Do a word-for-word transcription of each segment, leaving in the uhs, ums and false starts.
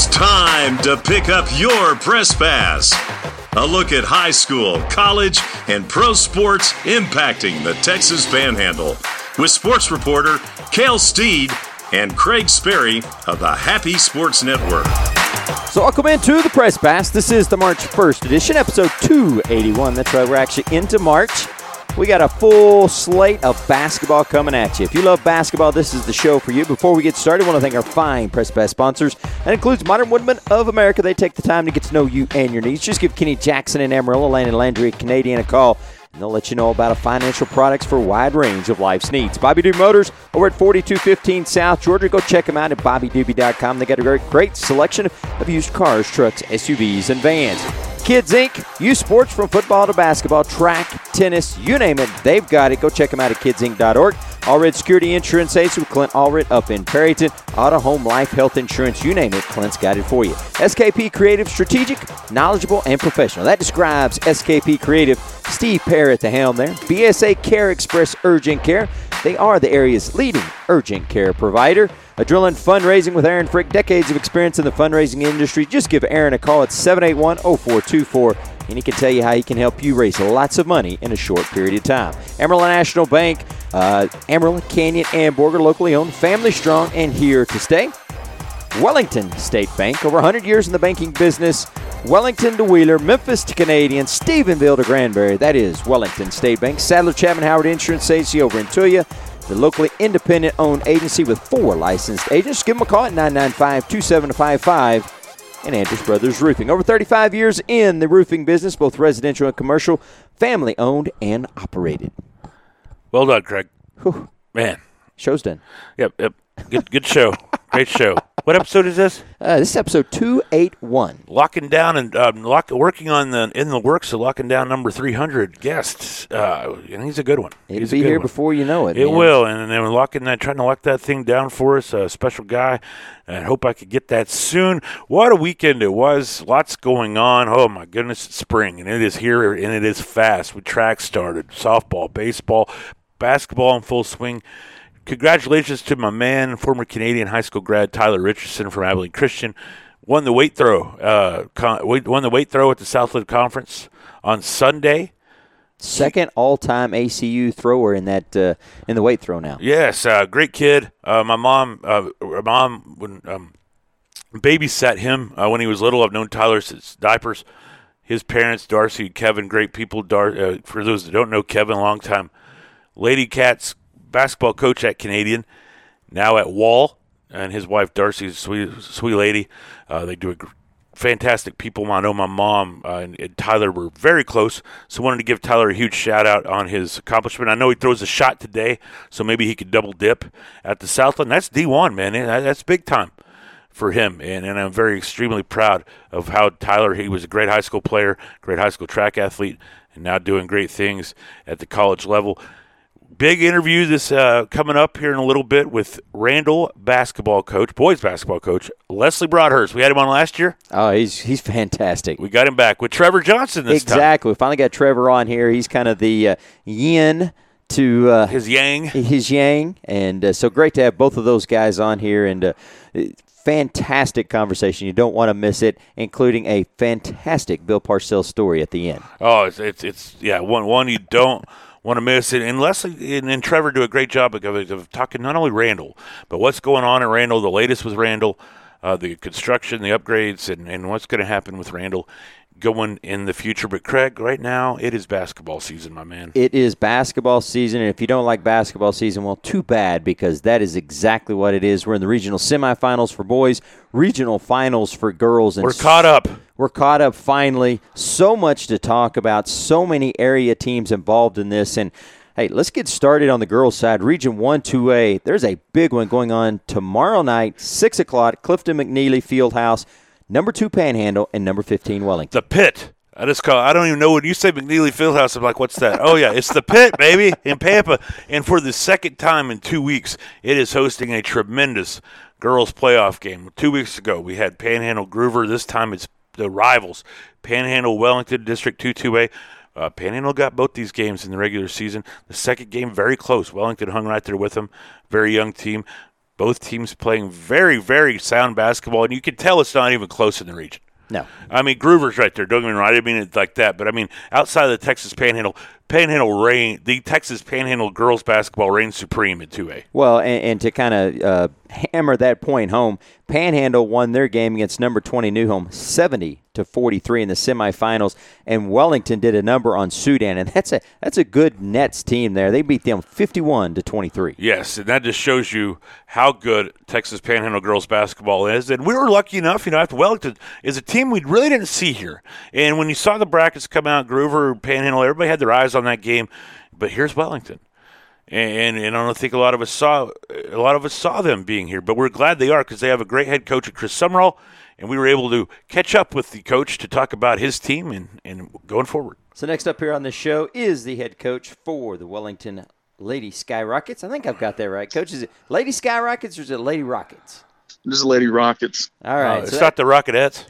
It's time to pick up your Press Pass. A look at high school, college, and pro sports impacting the Texas Panhandle with sports reporter Cale Steed and Craig Sperry of the Happy Sports Network. So welcome into the Press Pass. This is the March first edition, episode two eighty-one. That's right, we're actually into March. We got a full slate of basketball coming at you. If you love basketball, this is the show for you. Before we get started, I want to thank our fine Press Pass sponsors. That includes Modern Woodmen of America. They take the time to get to know you and your needs. Just give Kenny Jackson and Amarillo, Lane and Landry Canadian a call, and they'll let you know about a financial products for a wide range of life's needs. Bobby Doobie Motors over at forty-two fifteen South Georgia. Go check them out at bobby doobie dot com. They got a great, great selection of used cars, trucks, S U Vs, and vans. Kids Incorporated. Youth sports from football to basketball, track, tennis, you name it, they've got it. Go check them out at kids inc dot org. Allred Security Insurance Agency with Clint Allred up in Perryton. Auto, home, life, health insurance, you name it, Clint's got it for you. S K P Creative, strategic, knowledgeable, and professional. That describes S K P Creative. Steve Pear at the helm there. B S A Care Express Urgent Care. They are the area's leading urgent care provider. Adrenaline Fundraising with Aaron Frick. Decades of experience in the fundraising industry. Just give Aaron a call at seven eight one, oh four two four, and he can tell you how he can help you raise lots of money in a short period of time. Amarillo National Bank, uh, Amarillo, Canyon, and Borger, locally owned, family strong, and here to stay. Wellington State Bank, over one hundred years in the banking business. Wellington to Wheeler, Memphis to Canadian, Stephenville to Granbury. That is Wellington State Bank. Sadler Chapman Howard Insurance Agency over in Tulia, the locally independent-owned agency with four licensed agents. Give them a call at nine nine five, two seven five five. And Andrews Brothers Roofing. Over thirty-five years in the roofing business, both residential and commercial, family-owned and operated. Well done, Craig. Whew. Man. Show's done. Yep, yep. Good good show. Great show. What episode is this? Uh, this is episode two eighty-one. Locking down and um, lock, working on the in the works of locking down number three hundred guests. Uh, and he's a good one. It'll he's be here one. before you know it. It man. will. And then we're locking that, trying to lock that thing down for us. A special guy. I hope I could get that soon. What a weekend it was. Lots going on. Oh, my goodness. It's spring, and it is here, and it is fast. With track started, softball, baseball, basketball in full swing. Congratulations to my man, former Canadian high school grad Tyler Richardson from Abilene Christian. Won the weight throw. Uh, con- won the weight throw at the Southland Conference on Sunday. Second all-time A C U thrower in that uh, in the weight throw now. Yes, uh, great kid. Uh, my mom, uh, my mom, when um, babysat him uh, when he was little. I've known Tyler since diapers. His parents, Darcy and Kevin, great people. Dar- uh, for those that don't know, Kevin, long time Lady Cats basketball coach at Canadian, now at Wall, and his wife Darcy, sweet sweet lady. Uh, they do a gr- fantastic people. I know my mom uh, and, and Tyler were very close, so wanted to give Tyler a huge shout out on his accomplishment. I know he throws a shot today, so maybe he could double dip at the Southland. That's D one, man. That's big time for him, and, and I'm very extremely proud of how Tyler, he was a great high school player, great high school track athlete, and now doing great things at the college level. Big interview this uh, coming up here in a little bit with Randall basketball coach, boys basketball coach, Leslie Broadhurst. We had him on last year. Oh, he's he's fantastic. We got him back with Trevor Johnson this exactly. time. Exactly. We finally got Trevor on here. He's kind of the uh, yin to uh, his yang. His yang. And uh, so great to have both of those guys on here. And uh, fantastic conversation. You don't want to miss it, including a fantastic Bill Parcells story at the end. Oh, it's, it's, it's yeah, one, one you don't want to miss it. And Leslie and, and Trevor do a great job of, of talking not only Randall, but what's going on at Randall, the latest with Randall, uh, the construction, the upgrades, and, and what's going to happen with Randall going in the future. But, Craig, right now it is basketball season, my man. It is basketball season, and if you don't like basketball season, well, too bad, because that is exactly what it is. We're in the regional semifinals for boys, regional finals for girls. And we're caught up. We're caught up finally. So much to talk about, so many area teams involved in this. And, hey, let's get started on the girls' side. Region one two A, there's a big one going on tomorrow night, six o'clock, Clifton McNeely Fieldhouse. Number two Panhandle and number fifteen Wellington. The Pit. I just call. I don't even know when you say McNeely Fieldhouse. I'm like, what's that? Oh yeah, it's the Pit, baby, in Pampa. And for the second time in two weeks, it is hosting a tremendous girls playoff game. Two weeks ago, we had Panhandle Groover. This time, it's the rivals, Panhandle Wellington District two two A. Uh, Panhandle got both these games in the regular season. The second game, very close. Wellington hung right there with them. Very young team. Both teams playing very, very sound basketball, and you can tell it's not even close in the region. No. I mean, Groover's right there. Don't get me wrong. I didn't mean it like that. But, I mean, outside of the Texas Panhandle, Panhandle reign, the Texas Panhandle girls basketball reigns supreme in two A. Well, and, and to kind of uh, hammer that point home, Panhandle won their game against number twenty New Home seventy to forty-three in the semifinals, and Wellington did a number on Sudan, and that's a that's a good Nets team there. They beat them fifty-one to twenty-three. Yes, and that just shows you how good Texas Panhandle girls basketball is. And we were lucky enough, you know, after Wellington is a team we really didn't see here. And when you saw the brackets come out, Groover, Panhandle, everybody had their eyes on that game. But here's Wellington. And, and I don't think a lot of us saw a lot of us saw them being here, but we're glad they are because they have a great head coach, Chris Summerall, and we were able to catch up with the coach to talk about his team and, and going forward. So next up here on the show is the head coach for the Wellington Lady Skyrockets. I think I've got that right, Coach. Is it Lady Skyrockets or is it Lady Rockets? This is Lady Rockets. All right, Uh, it's so not the Rockettes.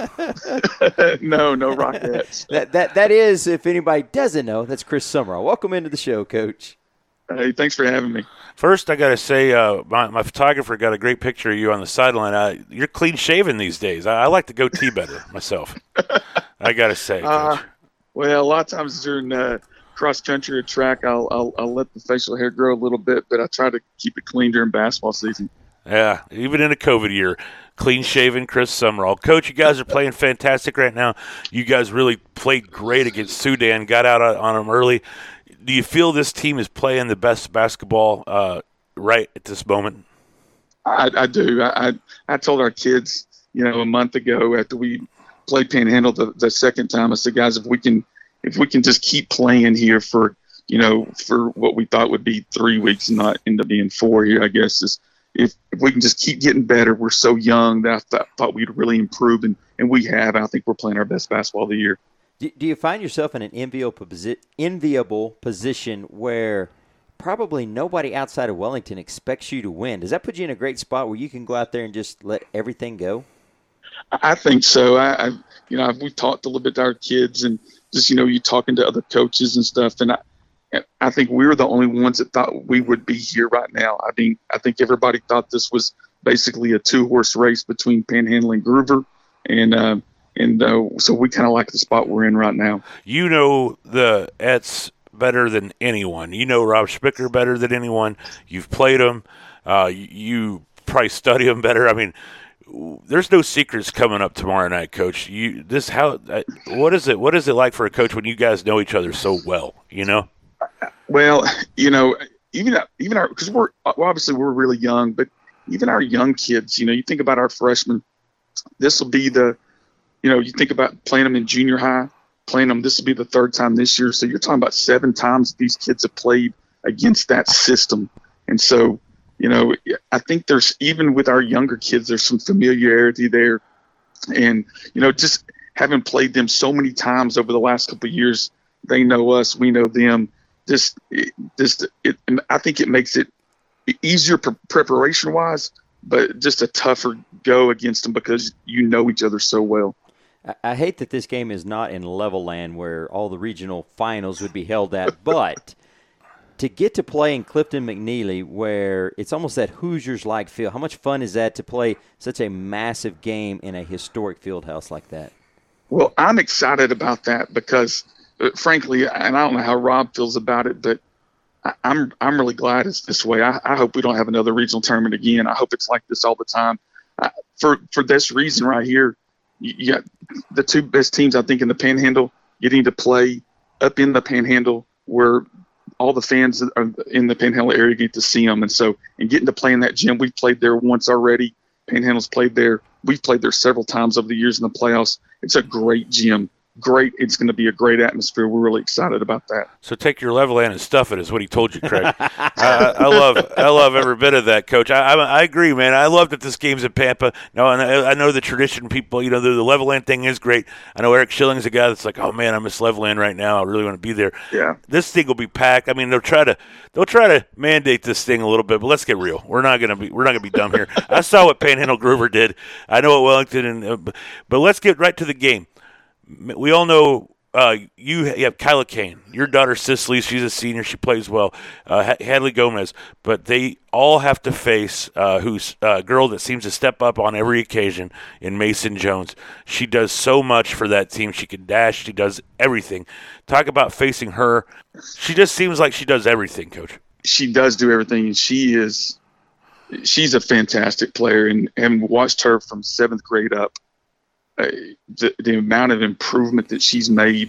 no, no Rockettes. that that that is, if anybody doesn't know, that's Chris Summerall. Welcome into the show, Coach. Hey, thanks for having me. First, I got to say, uh, my, my photographer got a great picture of you on the sideline. Uh, you're clean shaven these days. I, I like the goatee better myself. I got to say, Coach. Uh, well, a lot of times during uh, cross country or track, I'll, I'll I'll let the facial hair grow a little bit, but I try to keep it clean during basketball season. Yeah, even in a COVID year, clean-shaven Chris Summerall. Coach, you guys are playing fantastic right now. You guys really played great against Sudan, got out on them early. Do you feel this team is playing the best basketball uh, right at this moment? I, I do. I, I I told our kids, you know, a month ago after we played Panhandle the, the second time, I said, guys, if we can if we can just keep playing here for, you know, for what we thought would be three weeks and not end up being four here, I guess, is if, if we can just keep getting better. We're so young that I th- thought we'd really improve, and, and we have. I think we're playing our best basketball of the year. Do, do you find yourself in an enviable, posi- enviable position where probably nobody outside of Wellington expects you to win? Does that put you in a great spot where you can go out there and just let everything go? I think so. I, I you know, we've talked a little bit to our kids, and just, you know, you talking to other coaches and stuff, and I, I think we were the only ones that thought we would be here right now. I mean, I think everybody thought this was basically a two-horse race between Panhandle and Groover, and uh, and uh, so we kind of like the spot we're in right now. You know the Ets better than anyone. You know Rob Spicker better than anyone. You've played him. Uh, you probably study him better. I mean, there's no secrets coming up tomorrow night, Coach. You this how uh, what is it? What is it like for a coach when you guys know each other so well? You know. Well, you know, even even our because we're well, obviously we're really young, but even our young kids, you know, you think about our freshmen. This will be the, you know, you think about playing them in junior high, playing them. This will be the third time this year. So you're talking about seven times these kids have played against that system, and so, you know, I think there's even with our younger kids, there's some familiarity there, and you know, just having played them so many times over the last couple of years, they know us, we know them. Just, just, it, I think it makes it easier pre- preparation-wise, but just a tougher go against them because you know each other so well. I, I hate that this game is not in Level Land where all the regional finals would be held at, but to get to play in Clifton McNeely where it's almost that Hoosiers-like feel, how much fun is that to play such a massive game in a historic field house like that? Well, I'm excited about that because – But frankly, and I don't know how Rob feels about it, but I, I'm I'm really glad it's this way. I, I hope we don't have another regional tournament again. I hope it's like this all the time. Uh, for for this reason right here, you, you got the two best teams I think in the Panhandle getting to play up in the Panhandle where all the fans are in the Panhandle area get to see them, and so and getting to play in that gym. We've played there once already. Panhandle's played there. We've played there several times over the years in the playoffs. It's a great gym. Great. It's going to be a great atmosphere. We're really excited about that. So take your level and stuff it is what he told you, Craig. I, I love I love every bit of that, Coach. I, I I agree, man. I love that this game's in Pampa. No, and I, I know the tradition people, you know, the, the Levelland thing is great. I know Eric Schilling's a guy that's like, oh man, I miss Levelland right now. I really want to be there. Yeah. This thing will be packed. I mean, they'll try to they'll try to mandate this thing a little bit, but let's get real. We're not gonna be we're not gonna be dumb here. I saw what Panhandle Groover did. I know what Wellington and uh, but let's get right to the game. We all know uh, you, you have Kyla Kane, your daughter Cicely. She's a senior. She plays well. Uh, Hadley Gomez, but they all have to face uh, who's a girl that seems to step up on every occasion in Mason Jones. She does so much for that team. She can dash. She does everything. Talk about facing her. She just seems like she does everything, Coach. She does do everything, and she is she's a fantastic player. And having watched her from seventh grade up, uh, the, the amount of improvement that she's made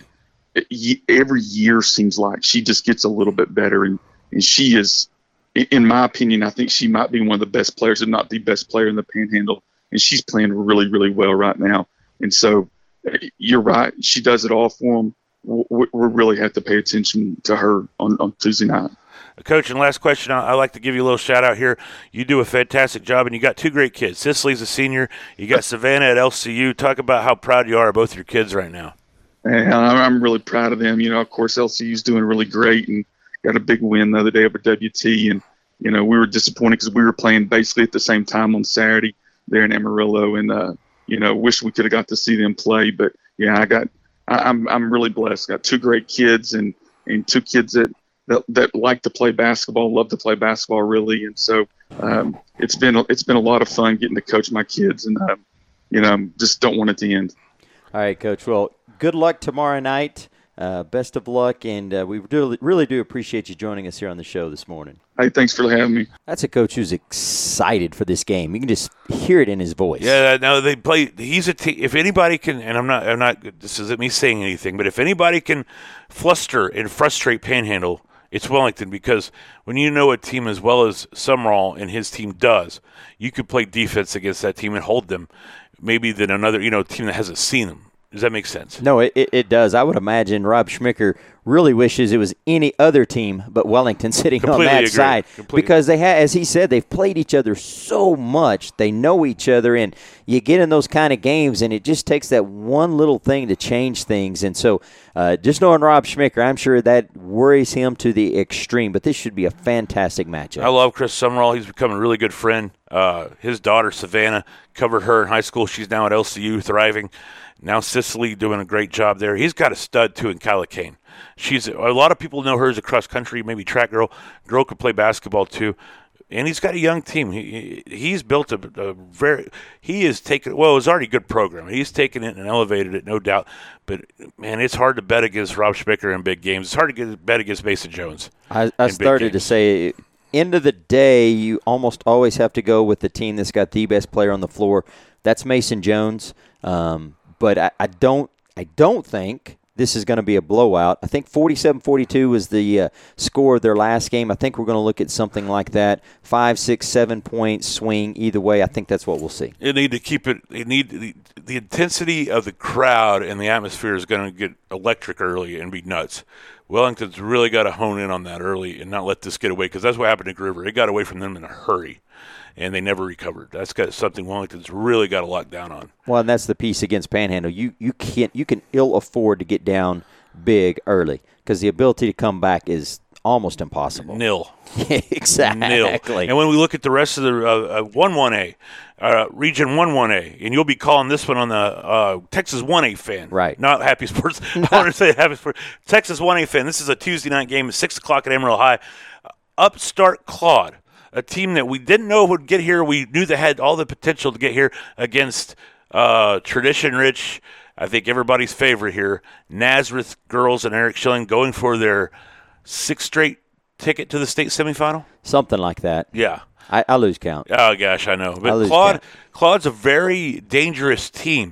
every year seems like she just gets a little bit better. And, and she is, in my opinion, I think she might be one of the best players, if not the best player in the Panhandle. And she's playing really, really well right now. And so you're right. She does it all for them. We, we really have to pay attention to her on, on Tuesday night. Coach, and last question, I'd like to give you a little shout-out here. You do a fantastic job, and you got two great kids. Cicely's a senior. You got Savannah at L C U. Talk about how proud you are of both your kids right now. And I'm really proud of them. You know, of course, L C U's doing really great and got a big win the other day over W T. And, you know, we were disappointed because we were playing basically at the same time on Saturday there in Amarillo. And, uh, you know, wish we could have got to see them play. But, yeah, I got I, I'm I'm really blessed. Got two great kids and, and two kids that – That, that like to play basketball, love to play basketball, really, and so um, it's been it's been a lot of fun getting to coach my kids, and um, you know, just don't want it to end. All right, Coach. Well, good luck tomorrow night. Uh, best of luck, and uh, we do, really do appreciate you joining us here on the show this morning. Hey, thanks for having me. That's a coach who's excited for this game. You can just hear it in his voice. Yeah, no, they play. He's a team. If anybody can, and I'm not, I'm not. This isn't me saying anything, but if anybody can fluster and frustrate Panhandle, it's Wellington, because when you know a team as well as Sumrall and his team does, you could play defense against that team and hold them maybe than another, you know, team that hasn't seen them. Does that make sense? No, it, it does. I would imagine Rob Schmicker really wishes it was any other team but Wellington sitting Completely on that agree. side. Completely. Because they have, as he said, they've played each other so much. They know each other, and you get in those kind of games, and it just takes that one little thing to change things. And so uh, just knowing Rob Schmicker, I'm sure that worries him to the extreme. But this should be a fantastic matchup. I love Chris Sumrall. He's become a really good friend. Uh, his daughter, Savannah, covered her in high school. She's now at L C U, thriving. Now Cicely doing a great job there. He's got a stud, too, in Kyla Kane. She's a lot of people know her as a cross-country, maybe track girl. Girl could play basketball, too. And he's got a young team. He He's built a, a very – he has taken – well, it was already a good program. He's taken it and elevated it, no doubt. But, man, it's hard to bet against Rob Schmicker in big games. It's hard to get, bet against Mason Jones. I, I started to say – end of the day, you almost always have to go with the team that's got the best player on the floor. That's Mason Jones. Um, but I, I don't I don't think this is going to be a blowout. I think forty-seven forty-two was the uh, score of their last game. I think we're going to look at something like that. Five, six, seven point swing either way. I think that's what we'll see. You need to keep it. You need the, the intensity of the crowd and the atmosphere is going to get electric early and be nuts. Wellington's really got to hone in on that early and not let this get away, because that's what happened to River. It got away from them in a hurry, and they never recovered. That's got something Wellington's really got to lock down on. Well, and that's the piece against Panhandle. You you can't you can ill afford to get down big early, because the ability to come back is almost impossible. Nil. Exactly. Nil. And when we look at the rest of the uh, uh, one one A, uh, Region one one A, and you'll be calling this one on the uh, Texas one A fan. Right. Not Happy Sports. I want to say Happy Sports. Texas one A fan. This is a Tuesday night game at six o'clock at Amarillo High. Uh, Upstart Claude, a team that we didn't know would get here. We knew they had all the potential to get here against uh, tradition-rich, I think everybody's favorite here, Nazareth girls and Eric Schilling, going for their sixth straight ticket to the state semifinal. Something like that. Yeah. I, I lose count. Oh, gosh, I know. I But lose Claude, count. Claude's a very dangerous team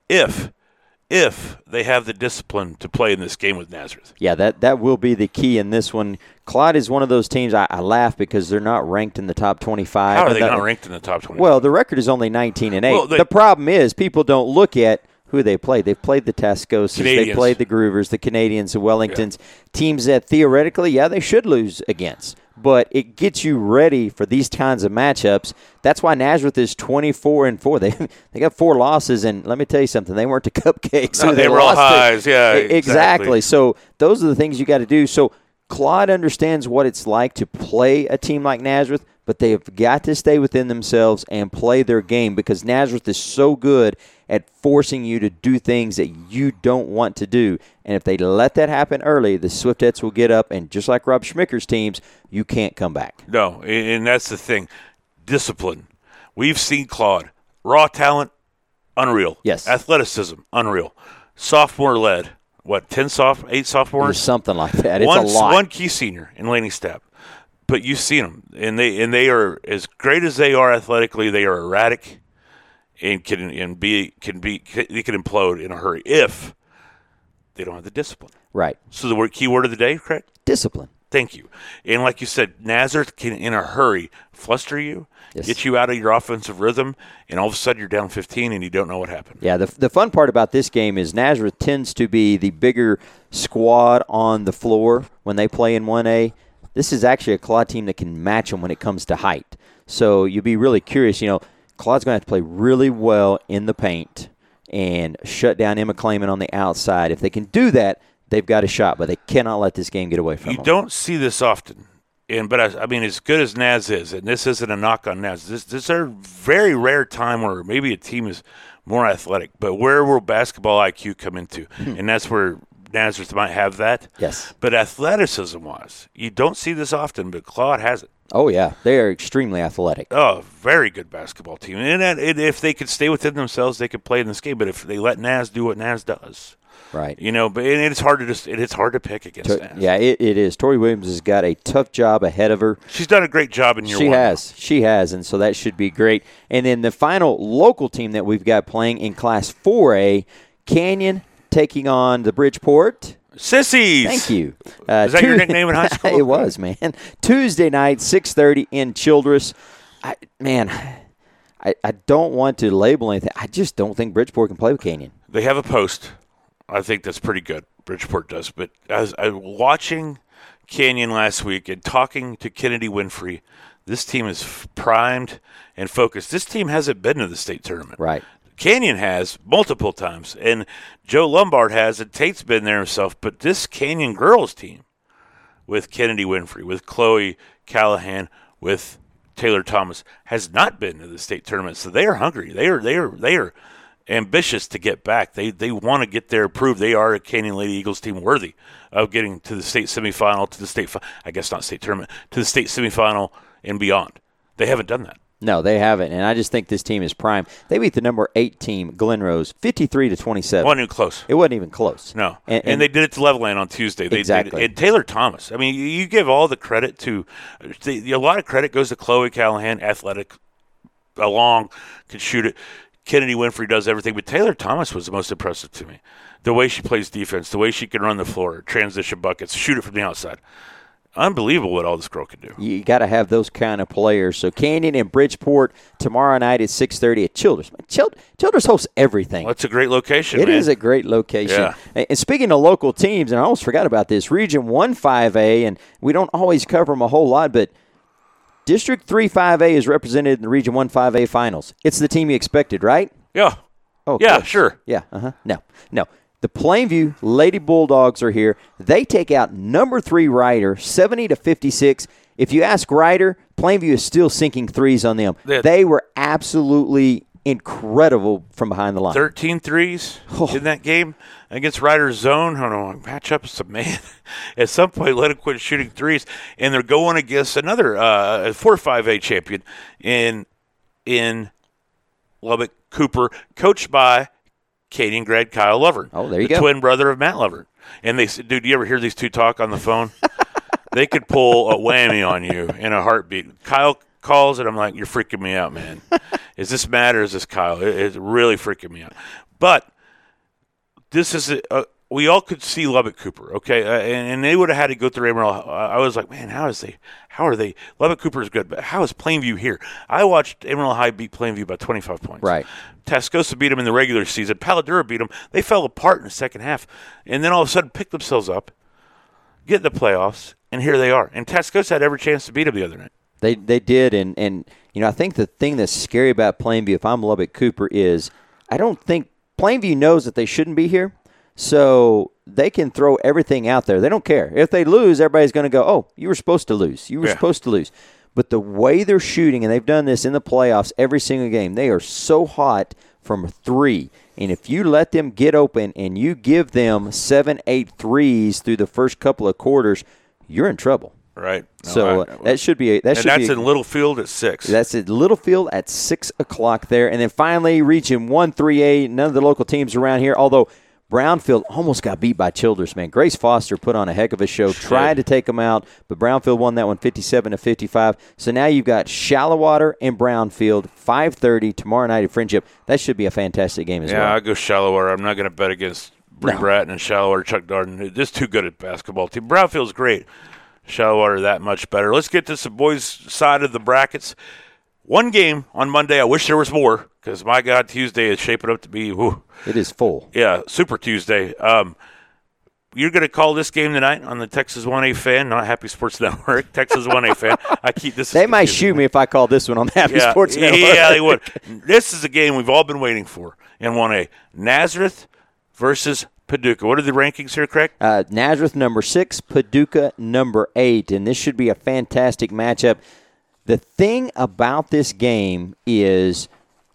if if they have the discipline to play in this game with Nazareth. Yeah, that, that will be the key in this one. Claude is one of those teams, I, I laugh because they're not ranked in the top twenty-five. How are And they the- not ranked in the top twenty? Well, the record is only nineteen and eight. Well, they- the problem is people don't look at who they played. They've played the Tascosa's, they Canadians. played the Groovers, the Canadians, the Wellingtons, teams that theoretically, yeah, they should lose against. But it gets you ready for these kinds of matchups. That's why Nazareth is twenty-four and four. They they got four losses, and let me tell you something. They weren't the cupcakes. No, who they were all lost to. highs, yeah, E- exactly. exactly. So those are the things you got to do. So Claude understands what it's like to play a team like Nazareth, but but they have got to stay within themselves and play their game because Nazareth is so good at forcing you to do things that you don't want to do. And if they let that happen early, the Swiftettes will get up, and just like Rob Schmicker's teams, you can't come back. No, and that's the thing. Discipline. We've seen Claude. Raw talent, unreal. Yes. Athleticism, unreal. Sophomore-led. What, ten soph- eight sophomores? Or something like that. It's one, a lot. One key senior in Laney Stapp. But you've seen them, and they and they are as great as they are athletically. They are erratic, and can and be can be they can implode in a hurry if they don't have the discipline. Right. So the word, key word of the day, Craig? Discipline. Thank you. And like you said, Nazareth can, in a hurry, fluster you, yes. get you out of your offensive rhythm, and all of a sudden you're down fifteen and you don't know what happened. Yeah, the the fun part about this game is Nazareth tends to be the bigger squad on the floor when they play in one A. This is actually a Claude team that can match them when it comes to height. So you'll be really curious. You know, Claude's going to have to play really well in the paint and shut down Emma Clayman on the outside. If they can do that, they've got a shot, but they cannot let this game get away from you them. You don't see this often. And but I, I mean, as good as Naz is, and this isn't a knock on Naz, this, this is a very rare time where maybe a team is more athletic. But where will basketball I Q come into? And that's where Nazareth might have that. Yes. But athleticism-wise, you don't see this often, but Claude has it. Oh, yeah. They are extremely athletic. Oh, very good basketball team. And, that, and if they could stay within themselves, they could play in this game. But if they let Naz do what Naz does, right? You know, but and it's hard to just it's hard to pick against to, Naz. Yeah, it, it is. Tori Williams has got a tough job ahead of her. She's done a great job in year she one. She has. She has, and so that should be great. And then the final local team that we've got playing in Class four A, Canyon taking on the Bridgeport Sissies. Thank you. Uh, Is that two, your nickname in high school? It was, man. Tuesday night, six thirty in Childress. I, man, I, I don't want to label anything. I just don't think Bridgeport can play with Canyon. They have a post. I think that's pretty good. Bridgeport does. But as I was watching Canyon last week and talking to Kennedy Winfrey, this team is primed and focused. This team hasn't been to the state tournament. Right. Canyon has multiple times, and Joe Lombard has, and Tate's been there himself. But this Canyon girls team with Kennedy Winfrey, with Chloe Callahan, with Taylor Thomas, has not been to the state tournament. So they are hungry. They are they are they are ambitious to get back. They they want to get there, prove they are a Canyon Lady Eagles team worthy of getting to the state semifinal, to the state fi- I guess not state tournament, to the state semifinal and beyond. They haven't done that. No, they haven't, and I just think this team is prime. They beat the number eight team, Glen Rose, fifty-three to twenty-seven. Wasn't even close. It wasn't even close. No, and, and, and they did it to Levelland on Tuesday. They, exactly. They, and Taylor Thomas. I mean, you, you give all the credit to they, – a lot of credit goes to Chloe Callahan, athletic, long, can shoot it. Kennedy Winfrey does everything, but Taylor Thomas was the most impressive to me. The way she plays defense, the way she can run the floor, transition buckets, shoot it from the outside. Unbelievable what all this girl can do. You got to have those kind of players. So Canyon and Bridgeport tomorrow night at six thirty at Childress. Child- Childress hosts everything. Well, it's a great location, It man. is a great location. Yeah. And and speaking of local teams, and I almost forgot about this, Region one five A, and we don't always cover them a whole lot, but District three five A is represented in the Region one five A finals. It's the team you expected, right? Yeah. Oh, yeah, course. sure. Yeah, uh-huh. No, no. The Plainview Lady Bulldogs are here. They take out number three Ryder, seventy to fifty-six. If you ask Ryder, Plainview is still sinking threes on them. They, they were absolutely incredible from behind the line. thirteen threes oh. in that game against Ryder's zone. I don't know, matchups, a man. At some point, let him quit shooting threes. And they're going against another uh, four five A champion in in Lubbock Cooper, coached by Canyon grad Kyle Lovern. Oh, there you the go. twin brother of Matt Lovern. And they said, dude, you ever hear these two talk on the phone? They could pull a whammy on you in a heartbeat. Kyle calls and I'm like, you're freaking me out, man. Is this Matt or is this Kyle? It, it's really freaking me out. But this is a, a we all could see Lubbock Cooper, okay, uh, and, and they would have had to go through Amarillo. Uh, I was like, man, how is they? How are they? Lubbock Cooper is good, but how is Plainview here? I watched Amarillo High beat Plainview by twenty-five points. Right. Tascosa beat them in the regular season. Paladura beat them. They fell apart in the second half, and then all of a sudden picked themselves up, get in the playoffs, and here they are. And Tascosa had every chance to beat them the other night. They they did, and, and you know I think the thing that's scary about Plainview, if I'm Lubbock Cooper, is I don't think Plainview knows that they shouldn't be here. So they can throw everything out there. They don't care. If they lose, everybody's going to go, oh, you were supposed to lose. You were yeah. supposed to lose. But the way they're shooting, and they've done this in the playoffs every single game, they are so hot from three. And if you let them get open and you give them seven, eight threes through the first couple of quarters, you're in trouble. Right. No, so I, that should be a, that and should that's be a, in Littlefield at six. That's at Littlefield at six o'clock there, and then finally reaching one three eight. None of the local teams around here, although Brownfield almost got beat by Childress. Man, Grace Foster put on a heck of a show, She tried did. to take them out, but Brownfield won that one fifty-seven to fifty-five. So now you've got Shallowater and Brownfield five thirty tomorrow night at Friendship. That should be a fantastic game as yeah, well. I go Shallowater. I'm not going to bet against Bree No. Bratton and Shallowater, Chuck Darden. They're just too good at basketball team. Brownfield's great. Shallowater that much better. Let's get to the boys' side of the brackets. One game on Monday. I wish there was more because, my God, Tuesday is shaping up to be, whew, It is full. yeah, Super Tuesday. Um, you're going to call this game tonight on the Texas one A Fan, not Happy Sports Network. Texas one A Fan. I keep this. They might shoot me if I call this one on the Happy yeah, Sports Network. Yeah, they would. This is a game we've all been waiting for in one A. Nazareth versus Paducah. What are the rankings here, Craig? Uh, Nazareth number six, Paducah number eight, and this should be a fantastic matchup. The thing about this game is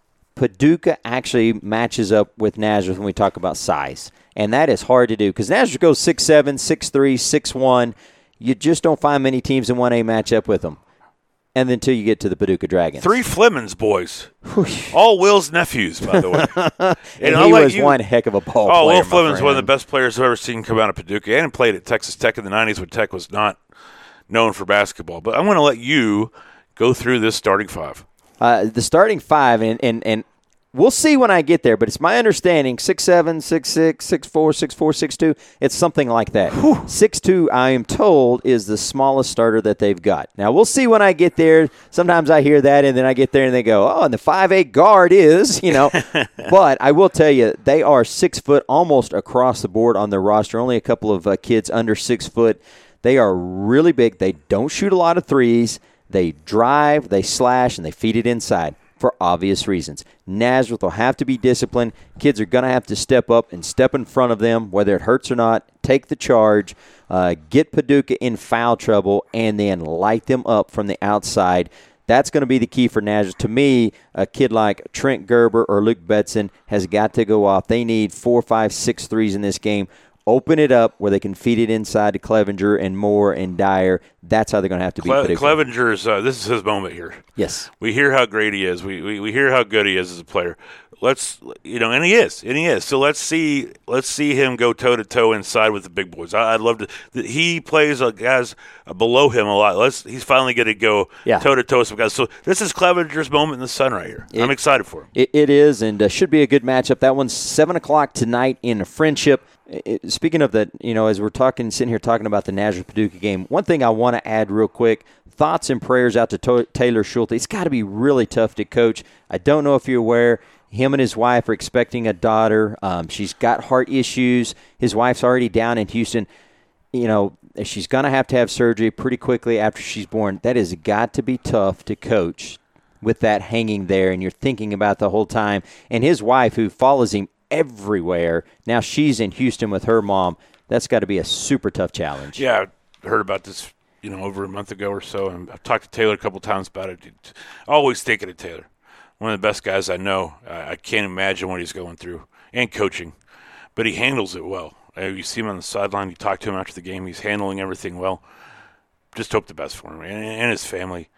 Paducah actually matches up with Nazareth when we talk about size, and that is hard to do because Nazareth goes six seven, six three, six one. You just don't find many teams in one A match up with them. And then until you get to the Paducah Dragons. Three Flemings boys. All Will's nephews, by the way. and and he I'll let was you, one heck of a ball Oh, player, Will my Fleming's one of the friend. best players I've ever seen come out of Paducah and played at Texas Tech in the nineties when Tech was not known for basketball. But I'm going to let you go through this starting five. Uh, the starting five, and, and, and we'll see when I get there, but it's my understanding six seven, six six, six four, six four, six two. It's something like that. six two, I am told, is the smallest starter that they've got. Now, we'll see when I get there. Sometimes I hear that, and then I get there and they go, oh, and the five eight guard is, you know. But I will tell you, they are six foot almost across the board on their roster. Only a couple of uh, kids under six foot. They are really big. They don't shoot a lot of threes. They drive, they slash, and they feed it inside for obvious reasons. Nazareth will have to be disciplined. Kids are going to have to step up and step in front of them, whether it hurts or not, take the charge, uh, get Paducah in foul trouble, and then light them up from the outside. That's going to be the key for Nazareth. To me, a kid like Trent Gerber or Luke Betson has got to go off. They need four, five, six threes in this game. Open it up where they can feed it inside to Clevenger and Moore and Dyer. That's how they're going to have to beat Cle- Paducah. Clevenger's, uh, this is his moment here. Yes. We hear how great he is. We, we we hear how good he is as a player. Let's, you know, and he is, and he is. So let's see, let's see him go toe to toe inside with the big boys. I, I'd love to. He plays uh, guys below him a lot. Let's. He's finally going to go Yeah. toe to toe with some guys. So this is Clevenger's moment in the sun right here. It- I'm excited for him. It, it is, and uh, should be a good matchup. That one's seven o'clock tonight in Friendship. It, speaking of that, you know, as we're talking, sitting here talking about the Nazareth Paducah game, one thing I want to add real quick, thoughts and prayers out to, to- Taylor Schulte. It's got to be really tough to coach. I don't know if you're aware, him and his wife are expecting a daughter. Um, she's got heart issues. His wife's already down in Houston. You know, she's going to have to have surgery pretty quickly after she's born. That has got to be tough to coach with that hanging there, and you're thinking about the whole time. And his wife, who follows him everywhere, now she's in Houston with her mom. That's got to be a super tough challenge. Yeah, I heard about this, you know, over a month ago or so, and I've talked to Taylor a couple times about it. Always thinking of Taylor. One of the best guys I know. I I can't imagine what he's going through and coaching, but he handles it well. Uh, You see him on the sideline. You talk to him after the game. He's handling everything well. Just hope the best for him and, and his family.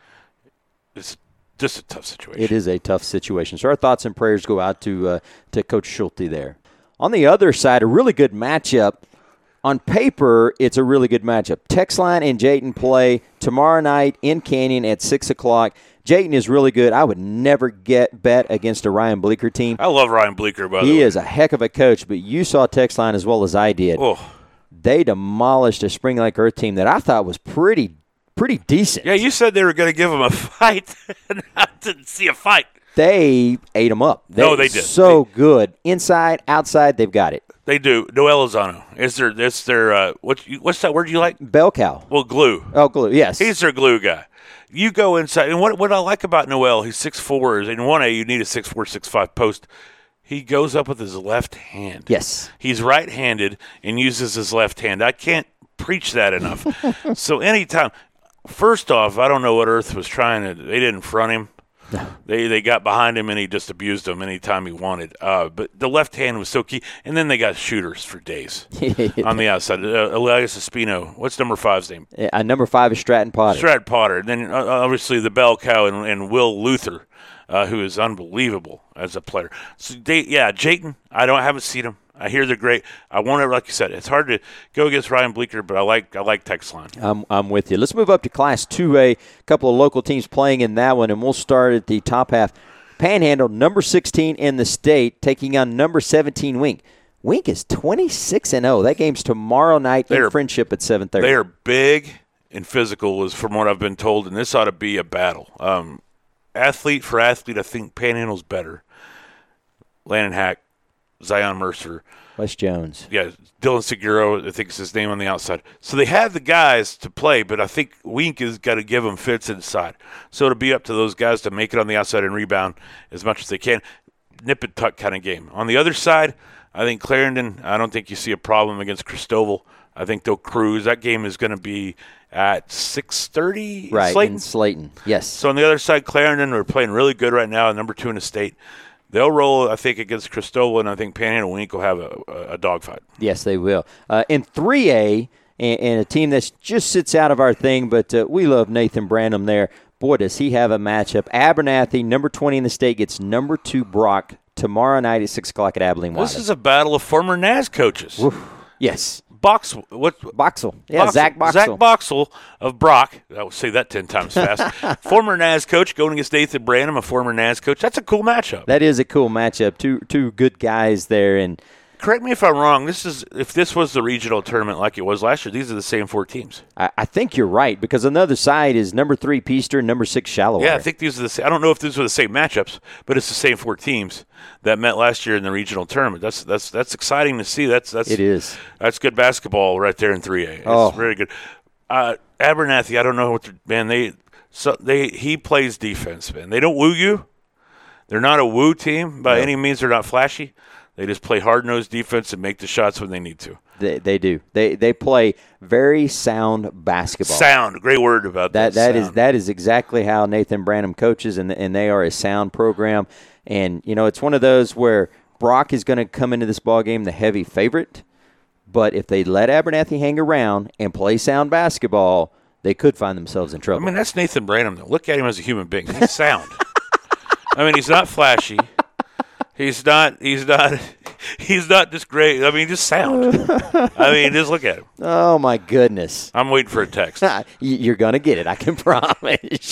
It's just a tough situation. It is a tough situation. So our thoughts and prayers go out to uh, to Coach Schulte there. On the other side, a really good matchup. On paper, it's a really good matchup. Texline and Jayton play tomorrow night in Canyon at six o'clock. Jayton is really good. I would never get bet against a Ryan Bleeker team. I love Ryan Bleeker, by the way. He is a heck of a coach, but you saw Texline as well as I did. Oh. They demolished a Spring Lake Earth team that I thought was pretty pretty decent. Yeah, you said they were going to give him a fight, and I didn't see a fight. They ate them up. No, they did. So good. Inside, outside, they've got it. They do. Noel Lozano. Is their, is their uh, what, what's that word you like? Bell cow. Well, glue. Oh, glue, yes. He's their glue guy. You go inside, and what what I like about Noel, he's six four. In one A, you need a six four, six five post. He goes up with his left hand. Yes. He's right-handed and uses his left hand. I can't preach that enough. So anytime, first off, I don't know what Earth was trying to. They didn't front him. No. They they got behind him, and he just abused them anytime he wanted. Uh, but the left hand was so key. And then they got shooters for days on the outside. Uh, Elias Espino. What's number five's name? Uh, number five is Stratton Potter. Stratton Potter. And then, uh, obviously, the bell cow and, and Will Luther, uh, who is unbelievable as a player. So, they, yeah, Jayton, I don't I haven't seen him. I hear they're great. I want to, like you said, it's hard to go against Ryan Bleecker, but I like I like Texline. I'm I'm with you. Let's move up to Class two A. A couple of local teams playing in that one, and we'll start at the top half. Panhandle, number sixteen in the state, taking on number seventeen Wink. Wink is twenty-six and oh. That game's tomorrow night in Friendship at seven thirty. They are big and physical, is from what I've been told, and this ought to be a battle. Um, athlete for athlete, I think Panhandle's better. Landon Hack, Zion Mercer. Wes Jones. Yeah, Dylan Seguro, I think is his name on the outside. So they have the guys to play, but I think Wink has got to give them fits inside. So it'll be up to those guys to make it on the outside and rebound as much as they can. Nip and tuck kind of game. On the other side, I think Clarendon, I don't think you see a problem against Christoval. I think they'll cruise. That game is going to be at six thirty right, Slayton. in Slayton, yes. So on the other side, Clarendon are playing really good right now, number two in the state. They'll roll, I think, against Christoval, and I think Panhandle Wink will have a, a, a dogfight. Yes, they will. Uh, in three A, and, and a team that just sits out of our thing, but uh, we love Nathan Branham there. Boy, does he have a matchup. Abernathy, number twenty in the state, gets number two Brock tomorrow night at six o'clock at Abilene Wiley. This is a battle of former N A S coaches. Oof. Yes. Boxel, what? Boxel, yeah, Boxel. Zach Boxel. Zach Boxel of Brock. I will say that ten times fast. Former N A S coach going against Nathan Branham, a former N A S coach. That's a cool matchup. That is a cool matchup. Two two good guys there, and correct me if I'm wrong. This is if this was the regional tournament like it was last year. These are the same four teams. I, I think you're right because on the other side is number three Peaster and number six Shallow. Yeah, I think these are the. Same, I don't know if these were the same matchups, but it's the same four teams that met last year in the regional tournament. That's that's that's exciting to see. That's that's it is. That's good basketball right there in three A. It's oh. really good. Uh, Abernathy, I don't know what man they so they he plays defense, man. They don't woo you. They're not a woo team by no. any means. They're not flashy. They just play hard-nosed defense and make the shots when they need to. They, they do. They they play very sound basketball. Sound, great word about that. That that sound. is that is exactly how Nathan Branham coaches, and and they are a sound program. And you know, it's one of those where Brock is going to come into this ball game the heavy favorite, but if they let Abernathy hang around and play sound basketball, they could find themselves in trouble. I mean, that's Nathan Branham. Though. Look at him as a human being. He's sound. I mean, he's not flashy. He's not. He's not. He's not just great. I mean, just sound. I mean, just look at him. Oh my goodness! I'm waiting for a text. You're gonna get it. I can promise.